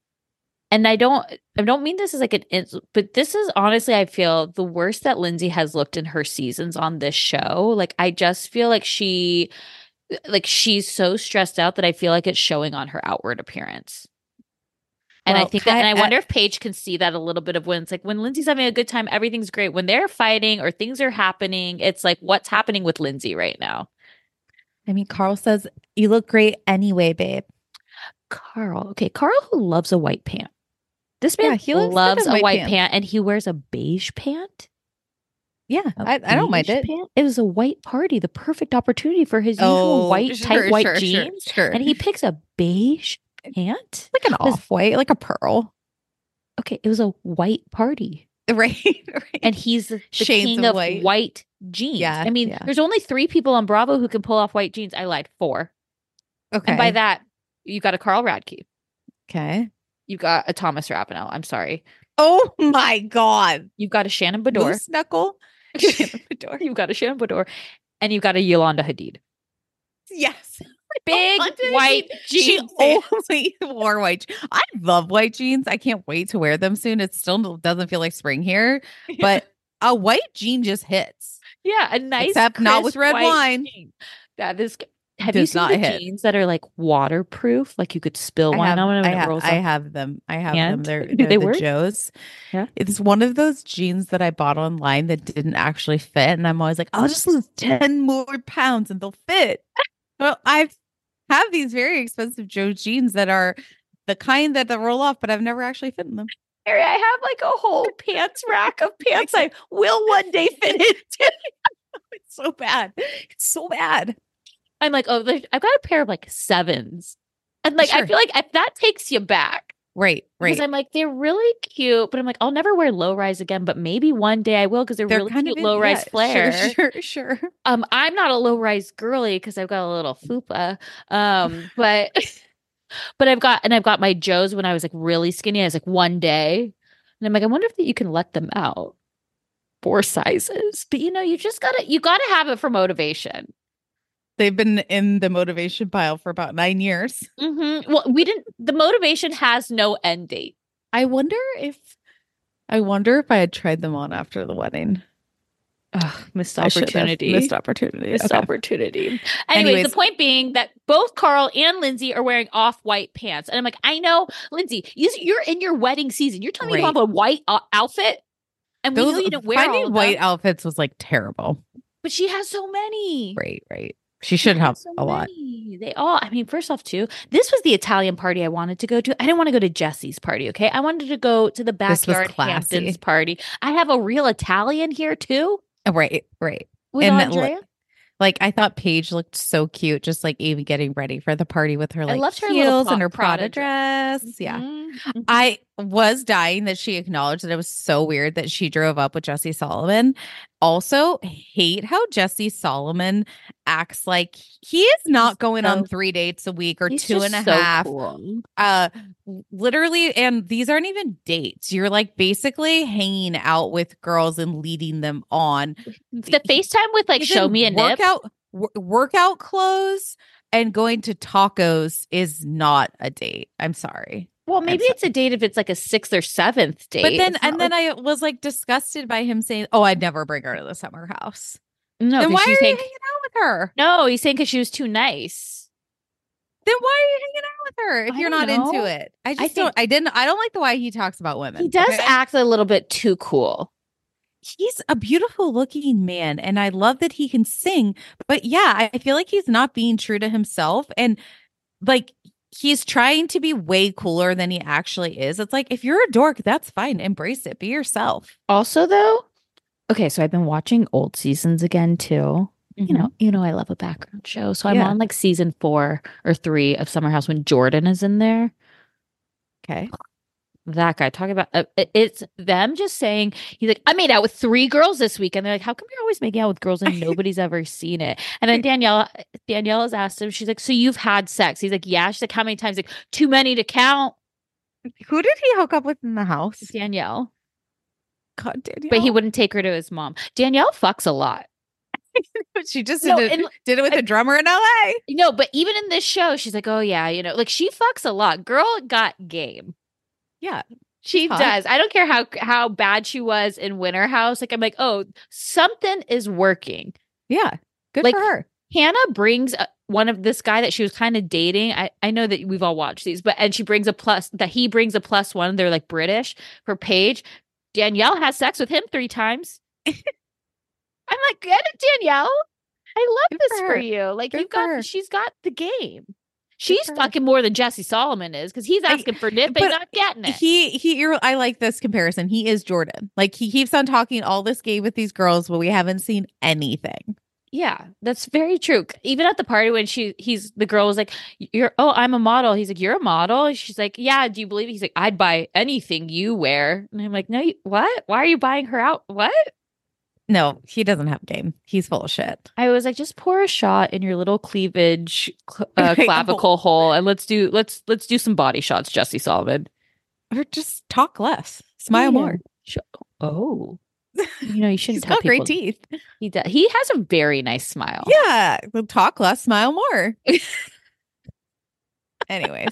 And I don't I don't mean this as like an ins- but this is honestly, I feel the worst that Lindsay has looked in her seasons on this show. Like I just feel like she like she's so stressed out that I feel like it's showing on her outward appearance. And Well, I think that, and I Ky- wonder if Paige can see that a little bit of when it's like when Lindsay's having a good time, everything's great. When they're fighting or things are happening, it's like what's happening with Lindsay right now. I mean, Carl says you look great anyway, babe. Carl, okay, Carl who loves a white pant. This man Yeah, he looks good loves in a white white pants. pant, and he wears a beige pant. Yeah, A I, I don't mind beige it. pant? It was a white party, the perfect opportunity for his usual Oh, white, sure, tight white sure, sure, jeans. sure. And he picks a beige pant. Like an Was- off white, like a pearl. Okay, it was a white party. Right, right. And he's the, the Shades king of of white. white, jeans. Yeah, I mean, yeah. there's only three people on Bravo who can pull off white jeans. I lied, four. Okay. And by that, you got a Carl Radke. Okay. You got a Thomas Ravenel. I'm sorry. Oh my God. You've got a Shannon Bedore. Loose knuckle. Shannon Bedore. You've got a Shannon Bedore. And you've got a Yolanda Hadid. Yes. Big Yolanda white Hadid, She jeans. fan. only wore white. je- I love white jeans. I can't wait to wear them soon. It still doesn't feel like spring here, but a white jean just hits. Yeah, a nice, Except not with crisp red white wine. jean. That is. Have you Does seen not the hit. jeans that are like waterproof? Like you could spill I wine have, on them and I, it have, rolls I off? have them. I have them. And? They're, Do they're they the work? Joes. Yeah. It's one of those jeans that I bought online that didn't actually fit. And I'm always like, I'll just lose ten more pounds and they'll fit. Well, I have these very expensive Joe jeans that are the kind that, that roll off, but I've never actually fit in them. Mary, I have like a whole pants rack of pants I will one day fit into. It's so bad. It's so bad. I'm like, oh, there- I've got a pair of like sevens. And like, I Sure. feel like if that takes you back. Right, Because right. I'm like, they're really cute, but I'm like, I'll never wear low rise again, but maybe one day I will because they're, They're really kind cute of low rise yeah, flare. Sure, sure, sure. Um, I'm not a low rise girly because I've got a little fupa. Um, but but I've got and I've got my Joes when I was like really skinny. I was like one day, and I'm like, I wonder if you can let them out four sizes. But you know, you just gotta you gotta have it for motivation. They've been in the motivation pile for about nine years. Mm-hmm. Well, we didn't. The motivation has no end date. I wonder if I wonder if I had tried them on after the wedding. Ugh, missed I should have. opportunity. Missed opportunity. Missed Okay. opportunity. Anyways, Anyways. the point being that both Carl and Lindsay are wearing off-white pants, and I'm like, I know, Lindsay, you, you're in your wedding season. You're telling me you Right. have a white uh, outfit, and we Those know you didn't wear all finding of white them, outfits was like terrible. but she has so many. Right, right. She should She have has so a lot. many. They all. I mean, first off, too, this was the Italian party I wanted to go to. I didn't want to go to Jesse's party. Okay, I wanted to go to the This was backyard classy. Hamptons party. I have a real Italian here too Right, right. with And that Andrea. Like I thought Paige looked so cute, just like even getting ready for the party with her like loved her little heels Pra- and her Prada Prada dress. dress. Yeah. Mhm. I was dying that she acknowledged that it was so weird that she drove up with Jesse Solomon. Also, hate how Jesse Solomon acts like he is not going on so- three dates a week or He's two and a just so half. cool. Uh, literally, and these aren't even dates. You're like basically hanging out with girls and leading them on. The FaceTime with like He's show in me a nip. workout wor- workout clothes and going to tacos is not a date. I'm sorry. Well, maybe I'm it's a date if it's like a sixth or seventh date. But then It's and not then like- I was like disgusted by him saying, "Oh, I'd never bring her to the summer house." no, then 'cause why are she's you saying, hanging out with her? no, he's saying because she was too nice. Then why are you hanging out with her if I you're don't not into know. it? I just I don't. think- I didn't. I don't like the way he talks about women. He does okay? act a little bit too cool. He's a beautiful looking man and I love that he can sing, but yeah, I feel like he's not being true to himself and like he's trying to be way cooler than he actually is. It's like if you're a dork, that's fine. Embrace it. Be yourself. Also, though, okay, so I've been watching old seasons again too. You know, you know, I love a background show, so I'm Yeah. on like season four or three of Summer House when Jordan is in there. Okay. that guy talking about uh, it- it's them just saying he's like, I made out with three girls this week, and they're like, how come you're always making out with girls and nobody's ever seen it? And then Danielle Danielle has asked him, she's like, so you've had sex? He's like, yeah. She's like, how many times? Like, too many to count. Who did he hook up with in the house? Danielle. God, Danielle. But he wouldn't take her to his mom. Danielle fucks a lot. But she just No, did, it, and- did it with I- a drummer in L A. No, but even in this show, she's like, oh yeah, you know, like she fucks a lot. Girl got game. Yeah. She hot. does. I don't care how how bad she was in Winter House. Like I'm like, oh, something is working. Yeah. Good Like, for her. Hannah brings a, one of this guy that she was kind of dating. I, I know that we've all watched these, but and she brings a plus that he brings a plus one. They're like British for Paige. Danielle has sex with him three times. I'm like, get it, Danielle. I love Good this for for her. you. Like Good you've for her. got, she's got the game. She's for her. fucking more than Jesse Solomon is because he's I- asking for nip and but not getting it. He he you're, I like this comparison. He is Jordan. Like he keeps on talking all this game with these girls, but we haven't seen anything. Yeah, that's very true. Even at the party when she he's the girl was like, you're oh, I'm a model. He's like, you're a model. And she's like, yeah, do you believe it? He's like, I'd buy anything you wear. And I'm like, no, you, what? Why are you buying her out? What? No, he doesn't have game. He's full of shit. I was like, just pour a shot in your little cleavage cl- uh, I know. clavicle hole, and let's do let's let's do some body shots, Jesse Solomon. Or just talk less. Smile Yeah. more. Sh- Oh, you know, you shouldn't He's tell got great people- teeth. He does. He has a very nice smile. Yeah. Well, talk less, smile more. Anyways.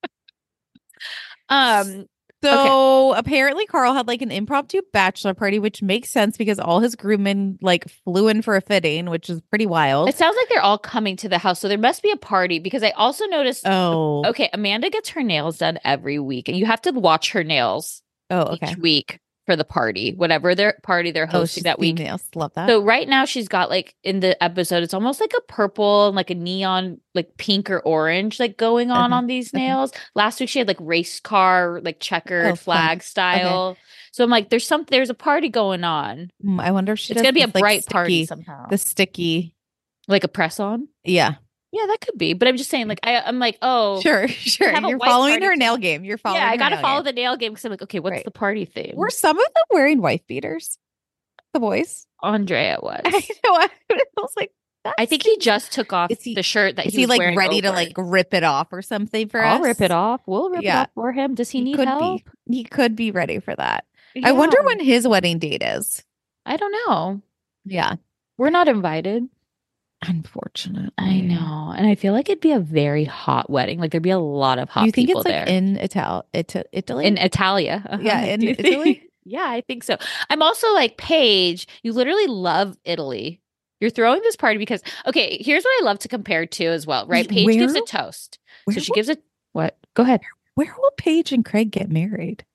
Um. So apparently Carl had like an impromptu bachelor party, which makes sense because all his groommen like flew in for a fitting, which is pretty wild. It sounds like they're all coming to the house, so there must be a party because I also noticed. Oh. Okay, Amanda gets her nails done every week, and you have to watch her nails Oh, okay. each week for the party, whatever their party they're Oh, hosting she's that week. females. Love that. So right now she's got like in the episode, it's almost like a purple and like a neon, like pink or orange, like going on Uh-huh, on these uh-huh. nails. Last week she had like race car, like checkered Oh, fun. flag style. So I'm like, there's some, there's a party going on. Mm, I wonder if she It's does gonna be a this, like, bright party sticky- somehow, The sticky. like a press on. Yeah. Yeah, that could be. But I'm just saying, like, I, I'm like, oh, Sure, sure. have a You're white following party her too. nail game. You're following yeah, I her got to nail follow game. the nail game because I'm like, okay, what's Right. the party theme? Were some of them wearing wife beaters? The boys? Andrea was. I know. I was like, I think he just took off Is he- the shirt that is he, he was like wearing ready to over. like rip it off or something for I'll us? rip it off. We'll rip it Yeah. off for him. Does he, He need could help? be. He could be ready for that. I wonder Yeah. when his wedding date is. I don't know. Yeah. We're not invited. Unfortunately. I know. And I feel like it'd be a very hot wedding. Like there'd be a lot of hot You think people it's like there. in Ital- Ita- Italy? In Italia. Uh-huh. Yeah, in Do you think- Italy? Yeah, I think so. I'm also like, Paige, you literally love Italy. You're throwing this party because, okay, here's what I love to compare to as well, right? Paige gives a Where- toast. where So she will- gives a, what? Go ahead. Where will Paige and Craig get married?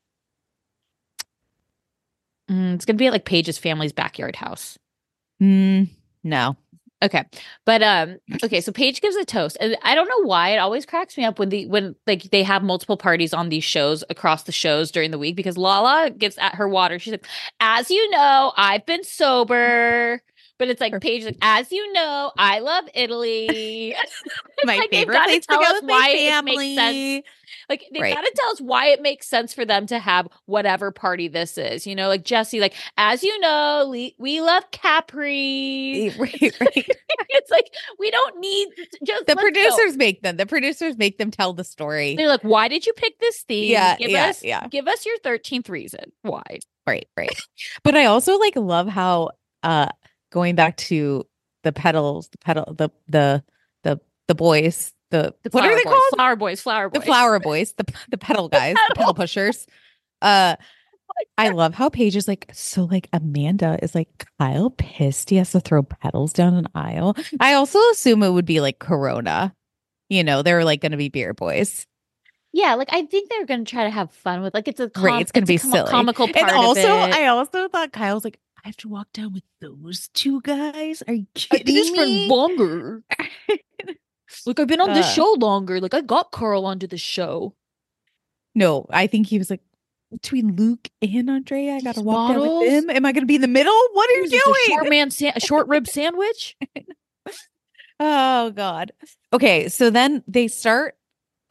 Mm, it's going to be at like Paige's family's backyard house. Mm, no. Okay. But um okay, so Paige gives a toast. And I don't know why it always cracks me up when the when like they have multiple parties on these shows across the shows during the week because Lala gives at her water. She's like, as you know, I've been sober. But it's like Paige like, as you know, I love Italy. My Like, they've favorite gotta place to tell go us with my why it makes family. sense. Like they've Right. got to tell us why it makes sense for them to have whatever party this is. You know, like Jesse, like, as you know, we, we love Capri. Right, right. It's like we don't need just The let's go. producers make them. The producers make them tell the story. They're like, why did you pick this theme? Yeah, give yeah, us, yeah. give us your thirteenth reason why. Right, right. But I also like love how uh going back to the pedals, the pedal the the the the boys, the, The what flower are they boys, called? Flower boys, flower boys. The flower boys, the the pedal guys, the pedal pushers. Uh I love how Paige is like, so like Amanda is like, Kyle pissed he has to throw pedals down an aisle. I also assume it would be like Corona. You know, they're like gonna be beer boys. Yeah, like I think they're gonna try to have fun with like it's a com- Right, it's gonna be a com- silly. comical part And also, of it. I also thought Kyle's like, I have to walk down with those two guys. Are you I kidding did this for me? longer. Like I've been on this Uh. show longer. Like I got Carl onto the show. No, I think he was like, between Luke and Andrea, I gotta These walk down models? with them. Am I gonna be in the middle? What are you Is this a short doing? man, sa- a short rib sandwich. Oh God. Okay, so then they start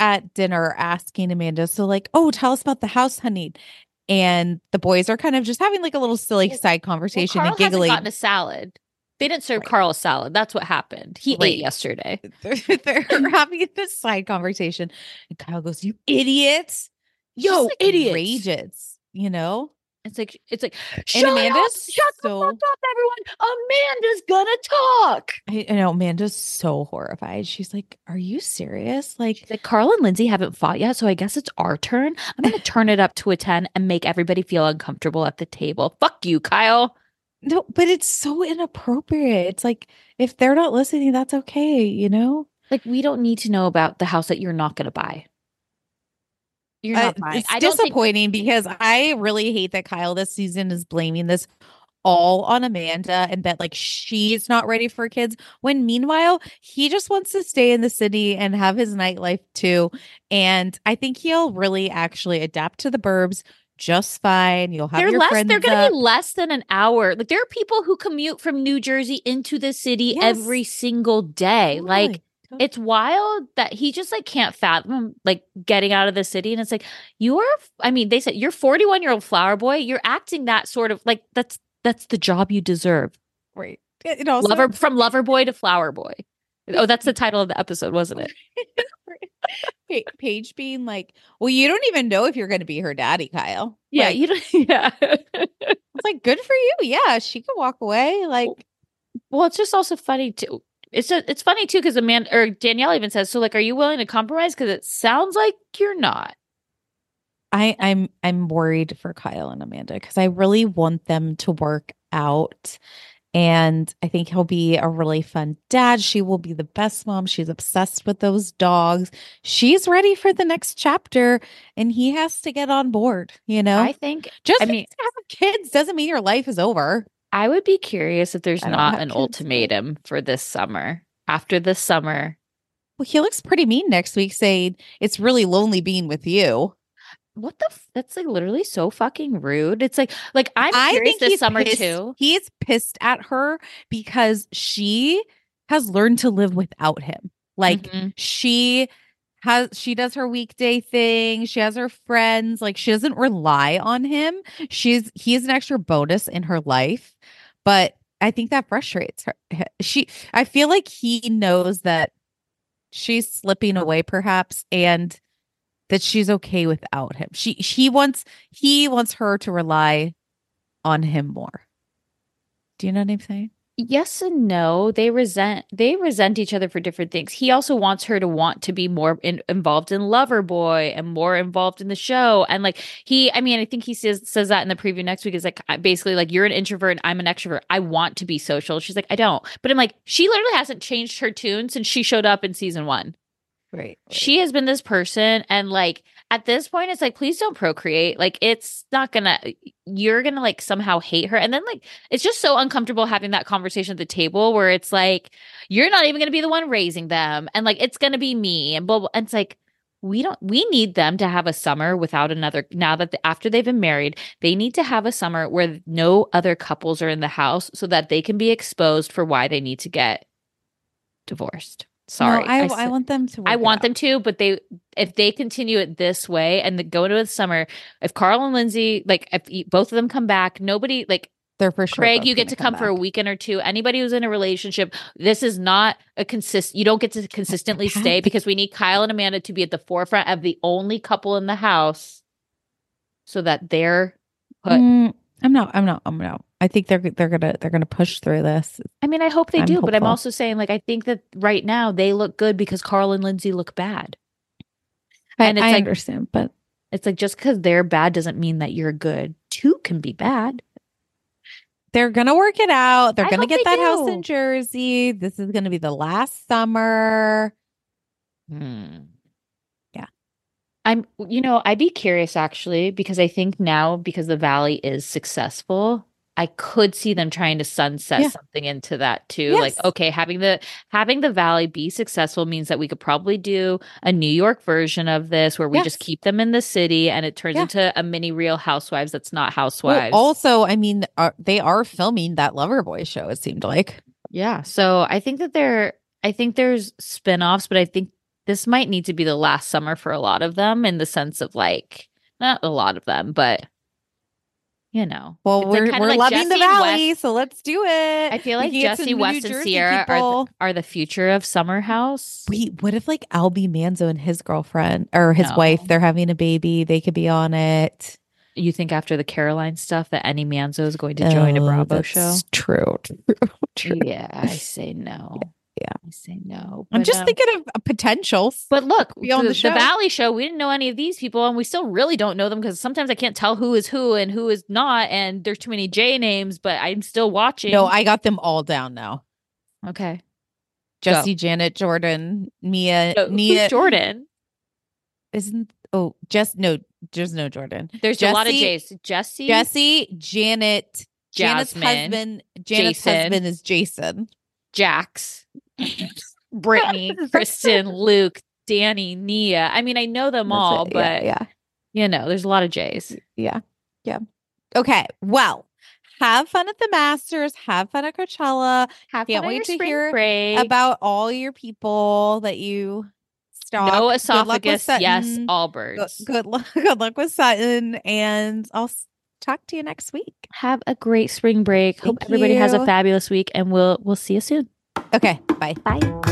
at dinner asking Amanda, so like, oh, tell us about the house hunting. And the boys are kind of just having like a little silly side conversation well, Carl and giggling. Hasn't gotten a salad. They didn't serve Right. Carl a salad. That's what happened. He Right. ate yesterday. They're, they're having this side conversation. And Kyle goes, you idiots. Yo, like idiots. Rages, you know? It's like, it's like, And shut Amanda's up, shut so- the fuck up, everyone. Amanda's gonna talk. I, I know Amanda's so horrified. She's like, are you serious? Like, She's like, Carl and Lindsay haven't fought yet, so I guess it's our turn. I'm gonna turn it up to a ten and make everybody feel uncomfortable at the table. Fuck you, Kyle. no, but it's so inappropriate. It's like, if they're not listening, that's okay, you know? Like, we don't need to know about the house that you're not gonna buy. You're Uh, not buying. it's I don't think disappointing because I really hate that Kyle this season is blaming this all on Amanda and that like she's not ready for kids, when meanwhile he just wants to stay in the city and have his nightlife too. And I think he'll really actually adapt to the burbs just fine. You'll have they're your less. friends They're going to up. be less than an hour. Like, there are people who commute from New Jersey into the city Yes. every single day. Totally. Like, it's wild that he just like can't fathom like getting out of the city. And it's like, you're, I mean, they said you're forty-one year old flower boy. You're acting that sort of like that's that's the job you deserve. Right. It also, Lover from lover boy to flower boy. Oh, that's the title of the episode, wasn't it? Pa- Paige being like, well, you don't even know if you're going to be her daddy, Kyle. Yeah, Like, you don't. Yeah. it's like, good for you. Yeah, she can walk away. Like, Well, it's just also funny too. It's a, it's funny too because Amanda or Danielle even says, "So, like, are you willing to compromise?" Because it sounds like you're not. I, I'm I'm worried for Kyle and Amanda because I really want them to work out. And I think he'll be a really fun dad. She will be the best mom. She's obsessed with those dogs. She's ready for the next chapter, and he has to get on board, you know? I think. Just I because mean, you have kids doesn't mean your life is over. I would be curious if there's I don't not have an kids, ultimatum for this summer. After this summer, Well, he looks pretty mean next week, saying it's really lonely being with you. what the? F- that's like literally so fucking rude. It's like, like I'm I curious think this he's summer pissed. too. He's pissed at her because she has learned to live without him. Like Mhm. she has, she does her weekday thing. She has her friends. Like she doesn't rely on him. She's he's an extra bonus in her life, but I think that frustrates her. She, I feel like he knows that she's slipping away, perhaps, and that she's okay without him. She he wants he wants her to rely on him more. Do you know what I'm saying? Yes and no. They resent they resent each other for different things. He also wants her to want to be more in, involved in Loverboy and more involved in the show. And like he, I mean, I think he says says that in the preview next week is like basically like you're an introvert and I'm an extrovert. I want to be social. She's like, I don't. But I'm like, she literally hasn't changed her tune since she showed up in season one. Right. She has been this person, and like at this point it's like, please don't procreate. Like it's not gonna, you're gonna like somehow hate her. And then like it's just so uncomfortable having that conversation at the table where it's like you're not even gonna be the one raising them, and like it's gonna be me, and blah, blah. And it's like we don't we need them to have a summer without another. Now that the, after they've been married, they need to have a summer where no other couples are in the house so that they can be exposed for why they need to get divorced. Sorry, No, I, I, said- want them to. I work it want out. them to, but they if they continue it this way and the, go into the summer, if Carl and Lindsay, like if e- both of them come back, nobody like They're for sure. Craig, both you get gonna to come, for a back. weekend or two. Anybody who's in a relationship, this is not a consist. You don't get to consistently Have stay to- because we need Kyle and Amanda to be at the forefront of the only couple in the house, so that they're put. Mm, I'm not. I'm not. I'm not. I think they're they're gonna they're gonna push through this. I mean, I hope they I'm do, but I'm hopeful. also saying like I think that right now they look good because Carl and Lindsay look bad. I, And it's I like- understand, but It's like just because they're bad doesn't mean that you're good. Two can be bad. they're gonna work it out. They're I gonna hope get they that house do. in Jersey. This is gonna be the last summer. Hmm. Yeah. I'm, you know, I'd be curious actually, because I think now because the Valley is successful, I could see them trying to sunset Yeah. something into that too. Yes. Like, okay, having the having the Valley be successful means that we could probably do a New York version of this where we Yes. just keep them in the city and it turns Yeah. into a mini Real Housewives that's not Well, Housewives. also, I mean, are, they are filming that Loverboy show. It seemed like. Yeah. So I think that there, I think there's spinoffs, but I think this might need to be the last summer for a lot of them in the sense of like, not a lot of them, but you know. Well, it's we're like, we're like loving the Jessie Valley, West. so let's do it. I feel We like can get some Jessie New West and Jersey Sierra are people. the, are the future of Summer House. Wait, what if like Albie Manzo and his girlfriend or his No. wife, they're having a baby, they could be on it. You think after the Caroline stuff that Annie Manzo is going to join a Oh, Bravo that's show? True, true, true. Yeah, I say no. Yeah. I say no. I'm But, just um, thinking of uh, potentials. But look, Be on the, the the show. Valley show, we didn't know any of these people, and we still really don't know them because sometimes I can't tell who is who and who is not, and there's too many J names, but I'm still watching. No, I got them all down now. Okay. Jesse, Janet, Jordan, Mia, No, Nia. who's Jordan? Isn't oh just no, there's no Jordan. There's a lot of Jesse- J's. Jesse, Jesse, Janet, Janet's Jasmine, husband. Janet's Jason. husband is Jason. Jax, Brittany, Kristen, Luke, Danny, Nia. I mean, I know them That's all, it. but yeah, you know, there's a lot of J's. yeah, yeah. Okay, well, have fun at the Masters. Have fun at Coachella. Have Can't fun on wait your to spring hear break. about all your people that you stalk. No Good luck with esophagus. Yes, Sutton. all Good, birds. good luck. Good luck with Sutton, and I'll s- talk to you next week. Have a great spring break. Hope Thank everybody has a you. fabulous week, and we'll we'll see you soon. Okay, bye. Bye.